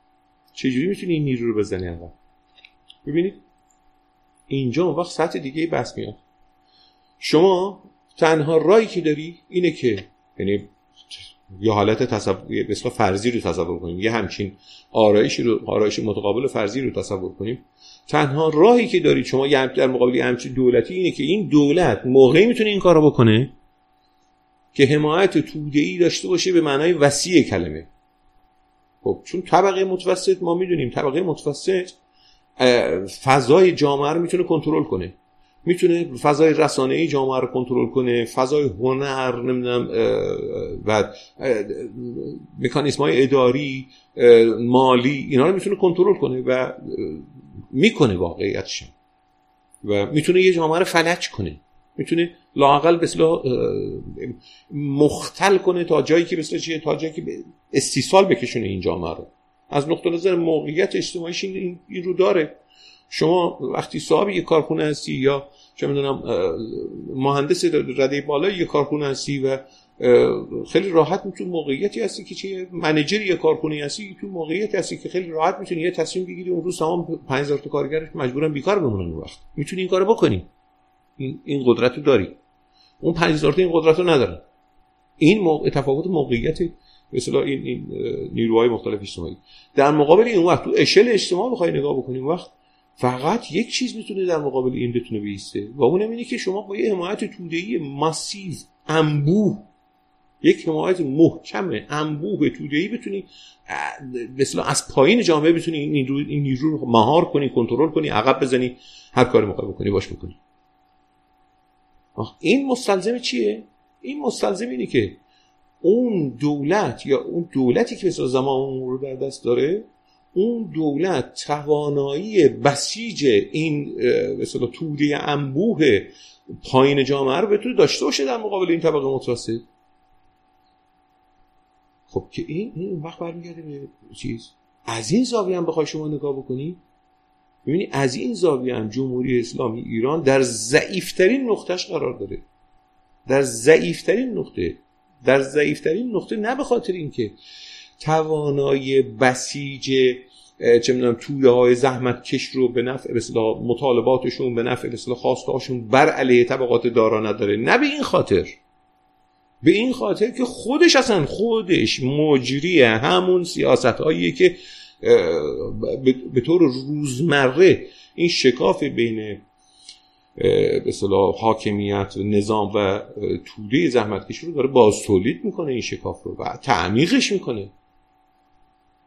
ببینید اینجا اون وقت سطح دیگه بحث میاد. شما تنها راهی که داری اینه که یعنی یا حالت تصور مثلا فرضی رو تصور کنیم، یه همچین آرایش متقابل فرضی رو تصور کنیم، تنها راهی که دارید شما در مقابل همچین دولتی اینه که این دولت موقعی میتونه این کارو بکنه که حمایت توده‌ای داشته باشه به معنای وسیع کلمه. خب چون طبقه متوسط ما میدونیم طبقه متوسط فضای جامعه رو میتونه کنترل کنه، میتونه فضای رسانه‌ای جامعه رو کنترل کنه، فضای هنر، نمیدونم و مکانیزم‌های اداری، مالی، اینا رو میتونه کنترل کنه و میکنه واقعیتش، و میتونه یه جامعه رو فلج کنه، میتونه لااقل مثلا مختل کنه تا جایی که مثلا چیه، تا جایی که استیصال بکشونه این جامعه رو. از نقطه نظر موقعیت اجتماعیش این رو داره. شما وقتی صاحب یک کارخونه هستی یا چه میدونم مهندس رده بالای یک کارخونه هستی و خیلی راحت میتونی موقعیتی هستی که چه منیجر یک کارخونه هستی، تو موقعیتی هستی که خیلی راحت میتونی یه تصمیم بگیری اون روز تمام 5000 تا کارگرش مجبورن بیکار بمونن. اون وقت میتونی این کارو بکنی، این قدرت رو داری. اون 5000 تا این قدرت رو ندارن. این تفاوت موقعیت مثلا این نیروهای مختلف اجتماعی. در مقابل این وقت تو اشل اجتماع بخوای نگاه بکنیم، وقت فقط یک چیز میتونه در مقابل این بتونه بیسته و اونم اینه که شما با یه حمایت توده‌ای ماسیو، انبوه، یک حمایت محکم انبوه توده‌ای بتونی مثلا از پایین جامعه بتونی این نیرو رو مهار کنی، کنترل کنی، عقب بزنی، هر کاری می‌خوای بکنی باش بکنی. این مستلزم چیه؟ این مستلزم اینه که اون دولت یا اون دولتی که مثلا زمان رو در دست داره، اون دولت توانایی بسیج این مثلا توده انبوه پایین جامعه رو بتونه داشته باشه در مقابل این طبقه متوسط. خب که این وقت برمیگرده به چیز. از این زاویه هم بخوای شما نگاه بکنی، ببینی از این زاویه هم جمهوری اسلامی ایران در ضعیفترین نقطهش قرار داره. در ضعیفترین نقطه نه به خاطر اینکه توانایی بسیج چه میدونم توده های زحمت کش رو به نفع اصطلاح مطالباتشون، به نفع اصطلاح خواسته هاشون بر علیه طبقات دارا نداره، نه به این خاطر که خودش مجری همون سیاست هاییه که به طور روزمره این شکاف بین به اصطلاح حاکمیت و نظام و توده زحمتکش رو داره باز تولید میکنه، این شکاف رو و تعمیقش میکنه.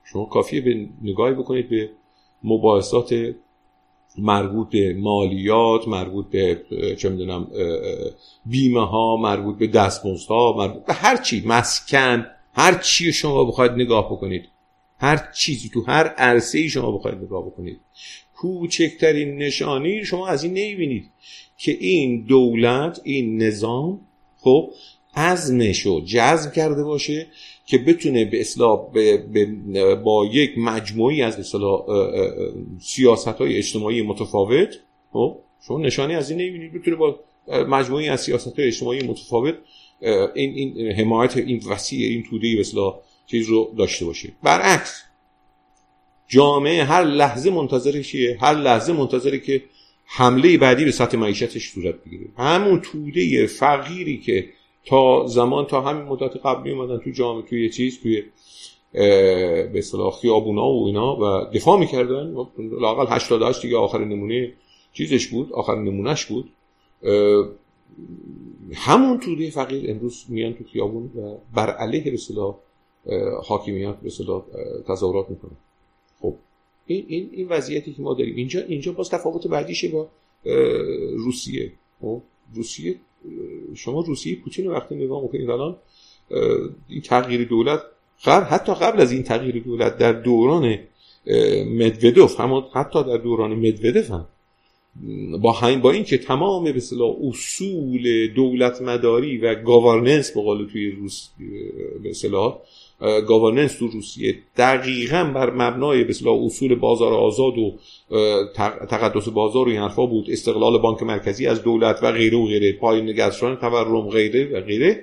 شما کافیه به نگاهی بکنید به مباحثات مربوط به مالیات، مربوط به چه میدونم بیمه ها، مربوط به دستمزدها، مربوط به هر چی، مسکن، هر چی شما بخواید نگاه بکنید، هر چیزی تو هر عرصه‌ای شما بخواید نگاه بکنید، کوچکترین نشانی شما از این نمیبینید که این دولت، این نظام خب عزمشو جزم کرده باشه که بتونه به اصطلاح با یک مجموعی از اصطلاح سیاست‌های اجتماعی متفاوت، خب شما نشانی از این نمیبینید بتونه با مجموعی از سیاست‌های اجتماعی متفاوت این حمایت این وسیع، این توده‌ای به اصطلاح چیز رو داشته باشه. برعکس جامعه هر لحظه منتظره چیه؟ هر لحظه منتظره که حمله بعدی به سطح معیشتش صورت بگیره. همون توده فقیری که تا همین مدت قبلی اومدن تو جامعه، توی چیز، توی به اصطلاح خیابونا و اینا و دفاع میکردن، لااقل 88 دیگه آخر نمونه چیزش بود، آخر نمونهش بود، همون توده فقیر امروز میان تو خیابون و بر علیه به اصطلاح حاکمیت به اصطلاح تظاهرات میکنن. خب این وضعیتی که ما داریم اینجا باز تفاوت بعدیشه با روسیه. خب روسیه، شما روسیه پوتین وقتی نگاه میکنید الان این تغییر دولت، حتی قبل از این تغییر دولت در دوران مدودوف، حتی در دوران مدودوف هم با این که تمام به اصطلاح اصول دولت مداری و گاورننس به قول توی روس به اصطلاح گاورننس تو روسیه دقیقاً بر مبنای به اصطلاح اصول بازار آزاد و تقدس بازار و این حرفا بود، استقلال بانک مرکزی از دولت و غیره و غیره، پایین نگهداشتن تورم غیره و غیره.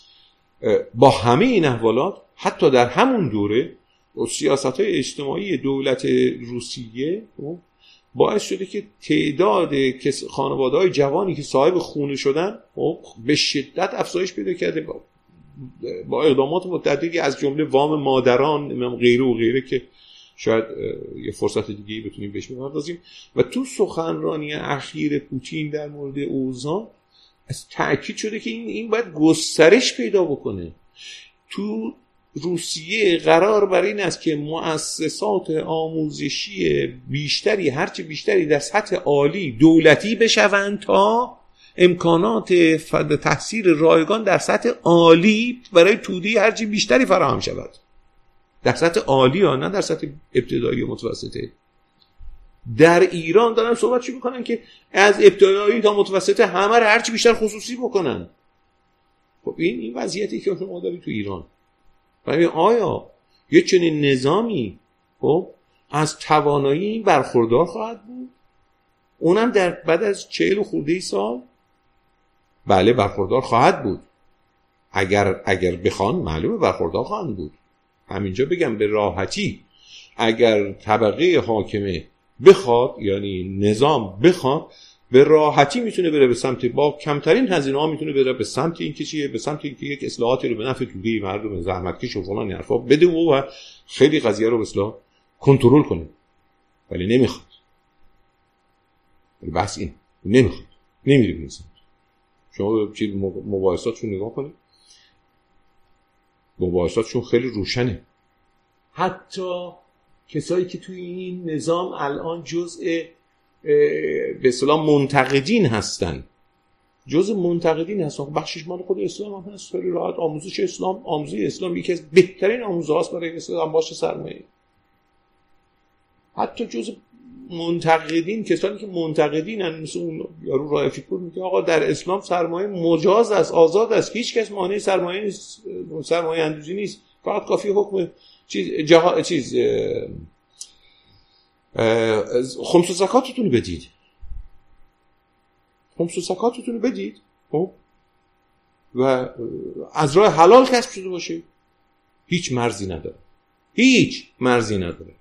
با همه این احوالات حتی در همون دوره سیاست‌های اجتماعی دولت روسیه باعث شده که تعداد خانواده‌های جوانی که صاحب خونه شدن به شدت افزایش پیدا کرده با اقدامات متعددی از جمله وام مادران غیره و غیره که شاید یه فرصت دیگه بتونیم بهش بپردازیم. و تو سخنرانی اخیر پوتین در مورد اوضاع از تأکید شده که این باید گسترش پیدا بکنه. تو روسیه قرار بر این است که مؤسسات آموزشی بیشتری، هرچه بیشتری در سطح عالی دولتی بشوند تا امکانات تحصیل رایگان در سطح عالی برای توده‌ای هرچه بیشتری فراهم شود. در سطح عالی ها، نه در سطح ابتدایی و متوسطه. در ایران دارن صحبت میکنن که از ابتدایی تا متوسطه همه رو هرچی بیشتر خصوصی بکنن. خب این وضعیتی که شما دارید تو ایران. ولی آیا یه چنین نظامی خب از توانایی این برخوردار خواهد بود؟ اونم در بعد از 40 خورده سال؟ بله برخوردار خواهد بود. اگر بخوان معلومه برخوردار خواهند بود. همینجا بگم به راحتی اگر طبقه حاکمه بخواد، یعنی نظام بخواد، به راحتی میتونه بره به سمت، با کمترین هزینه ها میتونه بره به سمت این که چیه، به سمت اینکه یک اصلاحاتی رو به نفع توده مردم زحمتکش و فلان حرفا بده و خیلی قضیه رو به اصلاح کنترل کنه. ولی نمیخواد. بس این نمیخواد، نمیره به سمت. شما چیز مباحثاتشون نگاه کنید، مباحثاتشون خیلی روشنه. حتی کسایی که توی این نظام الان جزء به اصطلاح منتقدین هستن، بخشش مال خود اسلام هم هست، خیلی راحت آموزش اسلام یکی از بهترین آموزه هاست برای اسلام باشه سرمایه. حتی جزء منتقدین، کسانی که منتقدینن، مثل اون یارو رائفی پور میگه آقا در اسلام سرمایه مجاز است، آزاد است، هیچ کس مانع سرمایه اندوزی نیست، فقط کافی حکم خمس و زکاتتون بدید خب و از راه حلال کسب شده باشه، هیچ مرزی نداره.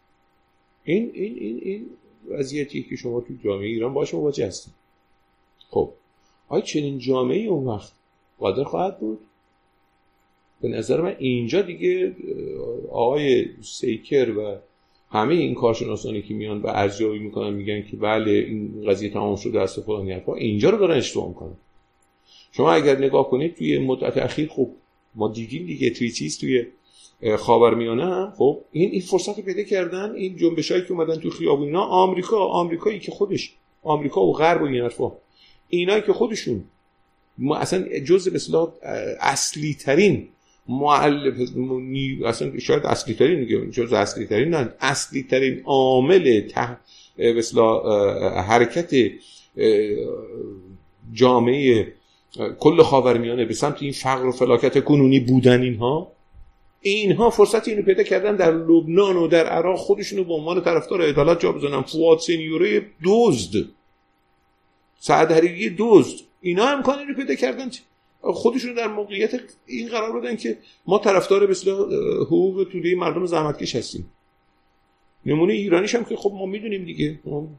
این وضعیتی که شما تو جامعه ایران باشه مواجه هستید. خب آیا چنین جامعه‌ای اون وقت قادر خواهد بود؟ به نظر من اینجا دیگه آقای سیکر و همه این کارشناسانی که میان و ارزیابی میکنن میگن که بله این قضیه تمام شده است فلان حرفا، اینجا رو دارن اشتباه میکنن. شما اگر نگاه کنید توی مدت اخیر، خب ما دیدیم دیگه توی خاورمیانه هم خب این فرصت پیدا کردن. این جنبشایی که اومدن تو خیابون، آمریکایی که خودش آمریکا و غرب و این حرفا، اینایی که خودشون ما اصلا جزء به اصطلاح اصلی ترین اصلا شاید اصلی ترین میگم، جزء اصلی ترین نه، اصلی ترین عامل به اصطلاح حرکت جامعه کل خاورمیانه به سمت این فقر و فلاکت کنونی بودن، اینها فرصت اینو پیدا کردن در لبنان و در عراق خودشونو به عنوان طرفدار عدالت جا بزنن. فؤاد سینیوره دزد، سعد حریری دزد، اینا امکان اینو پیدا کردن خودشونو در موقعیت این قرار بدن که ما طرفدار به اصطلاح حقوق توده مردم زحمتکش هستیم. نمونه ایرانیش هم که خب ما میدونیم دیگه،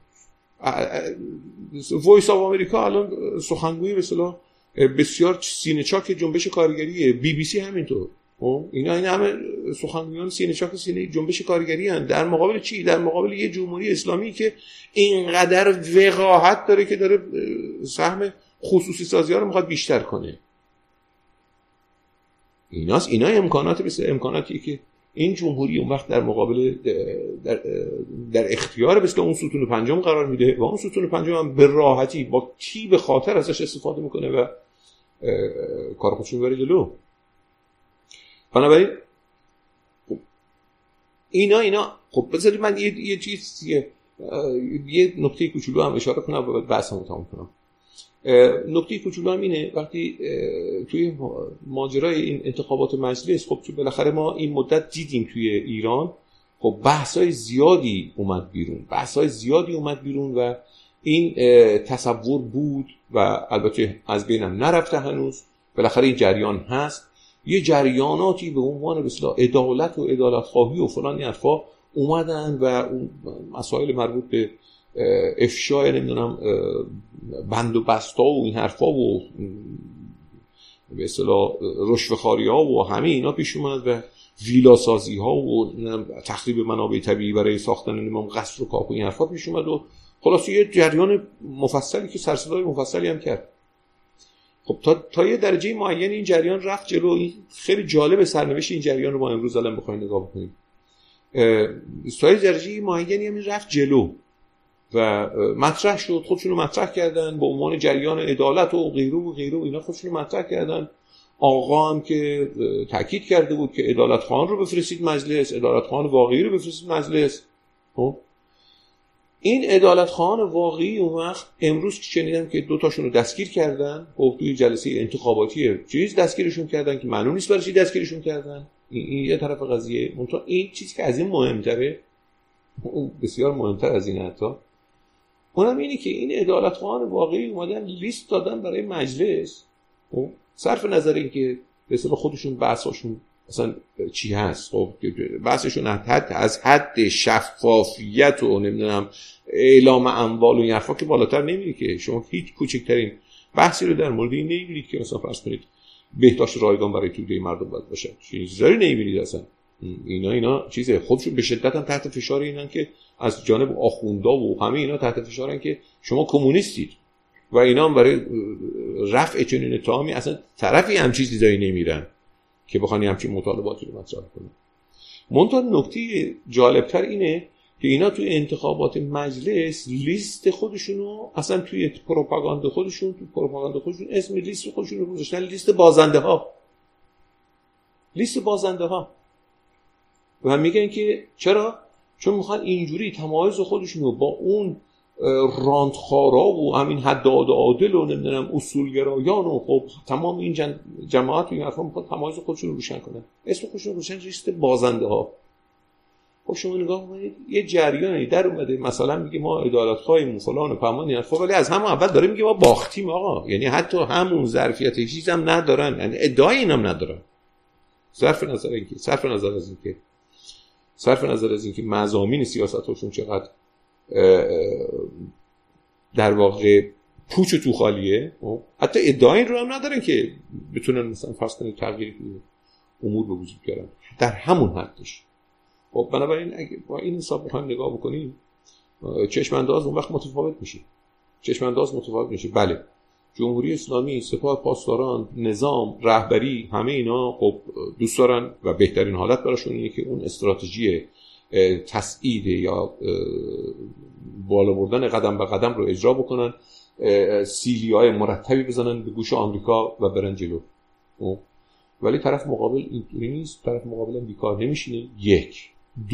وایس آف امریکا الان سخنگوی به اصطلاح بسیار سینه چاک جنبش کارگریه، بی بی سی همینطور. اینا همه سخنگویان سینه چاک سینه جنبش کارگری هستند. در مقابل چی؟ در مقابل یه جمهوری اسلامی که اینقدر وقاحت داره که داره سهم خصوصی سازی ها رو میخواد بیشتر کنه. اینا امکاناتی که این جمهوری اون وقت در مقابل در اختیار به اون ستون پنجم قرار میده و اون ستون پنجم هم به راحتی با کی به خاطر ازش استفاده میکنه و کار خودشون بره جلو. بنابراین اینا خب بذارید من یه نکته کوچولو هم اشاره کنم و بحثمو تموم کنم. نکته کوچولو هم اینه، وقتی توی ماجرای این انتخابات مجلس، خب بالاخره ما این مدت دیدیم توی ایران خب بحث‌های زیادی اومد بیرون و این تصور بود و البته از بینم نرفته هنوز، بالاخره این جریان هست. یه جریاناتی به عنوان به اصطلاح عدالت و عدالت‌خواهی و فلان حرفا اومدن و اون مسائل مربوط به افشای نمیدونم بند و بستا و این حرفا و به اصطلاح رشوه‌خواری‌ها و همه اینا پیش اومد و ویلاسازی‌ها و تخریب منابع طبیعی برای ساختن نمیدونم قصر و کاخ و این حرفا پیش اومد و خلاص یه جریان مفصلی که سرصدای مفصلی هم کرد. خب تا یه درجه معین این جریان رفت جلو. این خیلی جالب سرنوشت این جریان رو ما امروز الان بخوایم نگاه بکنیم. تا یه درجه معینی هم رفت جلو و مطرح شد، خودشون رو مطرح کردن به عنوان جریان عدالت و غیره اینا خودشون رو مطرح کردن. آقا هم که تاکید کرده بود که عدالت خان رو بفرستید مجلس، عدالت خان واقعی رو بفرستید مجلس. خب این عدالت خان واقعی اون وقت امروز شنیدم که دو تاشون رو دستگیر کردن، توی جلسه انتخاباتی دستگیرشون کردن که معلوم نیست برای چی دستگیرشون کردن. این یه طرف قضیه. منتها این چیزی که از این مهمتره، اون بسیار مهمتر از این حتی، اونم اینه که این عدالت خان واقعی اومدن لیست دادن برای مجلس. صرف نظر این که به اصطلاح خودشون بحثاشون اصلا چی هست، خب بحثشون از حد شفافیت و نمیدونم اعلام اموال و این حرفا که بالاتر نمیره که شما هیچ کوچکترین بحثی رو در مورد این نمیبینید که مثلا فرض کنید بهداشت رایگان برای توده مردم باید باشه، چیزی نمیبینید اصلا. اینا چیزه خودشون به شدت هم تحت فشار اینن که از جانب آخوندا و همه اینا تحت فشارن که شما کمونیستید و اینا هم برای رفع چنین اتهامی اصلا طرفی هم چیزی نمیرن که بخوان همچین مطالباتی رو مطرح کنن. منتها نکته جالبتر اینه که اینا توی انتخابات مجلس لیست خودشونو اصلا توی پروپاگاندا خودشون اسم لیست خودشون رو گذاشتن لیست بازنده ها و میگن که چرا؟ چون میخوان اینجوری تمایز خودشونو با اون راندخارا و همین حداد عادل و نمیدونم اصولگرایان و خب تمام این جماعت و این حرفا میخواد تمایز خودشون رو روشن کنن، اسم خودشون رو روشن لیست بازنده ها. خب شما نگاه کنید یه جریانی در اومده مثلا میگه ما عدالت‌خواهیم فلان و فلان این حرفا، ولی از همون اول داره میگه ما باختیم آقا، یعنی حتی همون ظرفیت چیزام ندارن، یعنی ادعای اینم ندارن. صرف نظر از اینکه مضامین سیاستشون چقدر در واقع پوچ و توخالیه، حتی ادعای رو هم ندارن که بتونن مثلا فرض کنید تغییر امور به وجود بیارن در همون حدش. خب بنابراین اگه با این حساب بخوایم نگاه بکنیم چشم انداز اون وقت متفاوت میشه. بله جمهوری اسلامی، سپاه پاسداران، نظام، رهبری، همه اینا خب دوست دارن و بهترین حالت براشون اینه که اون استراتژی تسعید یا بالا بردن قدم به قدم رو اجرا بکنن، سیلی‌های مرتبی بزنن به گوش آمریکا و برن جلو. ولی طرف مقابل اینطوری نیست، طرف مقابل بیکار نمیشینه. یک.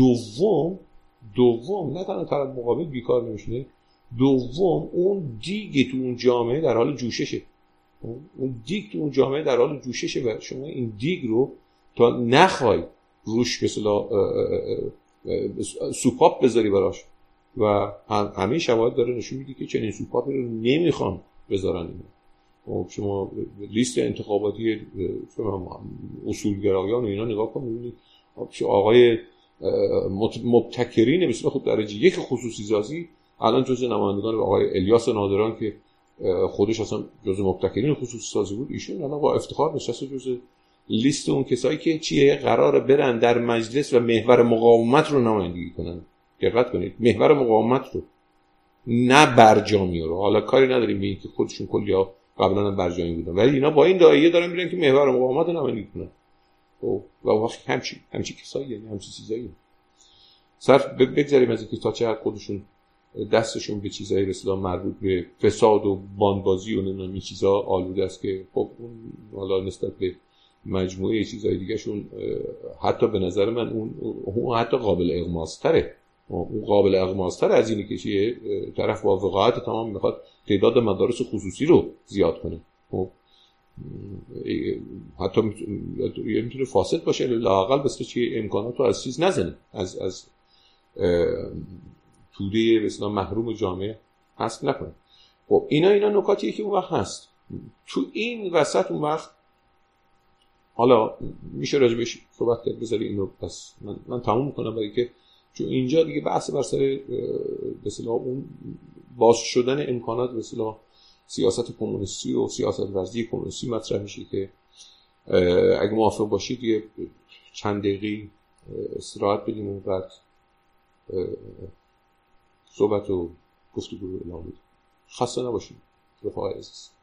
دوم نه تنها طرف مقابل بیکار نمیشینه، دوم اون دیگ تو اون جامعه در حال جوششه. اون دیگ تو اون جامعه در حال جوششه و شما این دیگ رو تا نخوای روش به اصطلاح سوپاپ بذاری براش و همه شواهد داره نشون میده که چنین سوپاپی رو نمیخوان بذارن اینا. شما لیست انتخاباتی اصولگرایان و اینا نگاه کنید، آقای مبتکرین مثلا خب درجه یک خصوصی سازی الان جزء نمایندگان آقای الیاس نادران که خودش اصلا جزء مبتکرین خصوصی سازی بود، ایشون الان با افتخار نشسته جزء لیست اون کسایی که چیه قراره برن در مجلس و محور مقاومت رو نمایندگی کنن. دقت کنید، محور مقاومت رو، نه برجامی رو. حالا کاری نداریم به این که خودشون کلیا قبلا هم برجامی بودن، ولی اینا با این داعیه دارن میرن که محور مقاومت رو نمایندگی کنن. و وقتی همچی کسایی، یعنی همچی چیزایی صرف بگذاریم از اینکه تا چه حد خودشون دستشون به چیزایی رسیدن مربوط به فساد و باندبازی و نمیدونم این چیزا آلوده است که خب اون حالا نسبت به مجموعه چیزای دیگه شون حتی به نظر من اون حتی قابل اغماض‌تره. اون قابل اغماض‌تر از اینی که چیه طرف با وقاحت تمام میخواد تعداد مدارس خصوصی رو زیاد کنه. حتی میتونه فاسد باشه، لااقل بس چه امکانات رو از چیز نزنه، از توده به اصطلاح محروم جامعه حذف نکنه. خب اینا نکاتیه که اون وقت هست. تو این وسط اون وقت حالا میشه راجبش صحبت کرد، بذاری اینو پس من تموم میکنم، برای که چون اینجا دیگه بحث بر سر به اصطلاح اون باز شدن امکانات به اصطلاح سیاست کمونیستی و سیاست ورزی کمونیستی مطرح میشه که اگه موافق باشید دیگه چند دقیقه استراحت بدیم و بعد صحبت و گفتگو رو ادامه بدیم. خسته نباشید رفقای عزیز.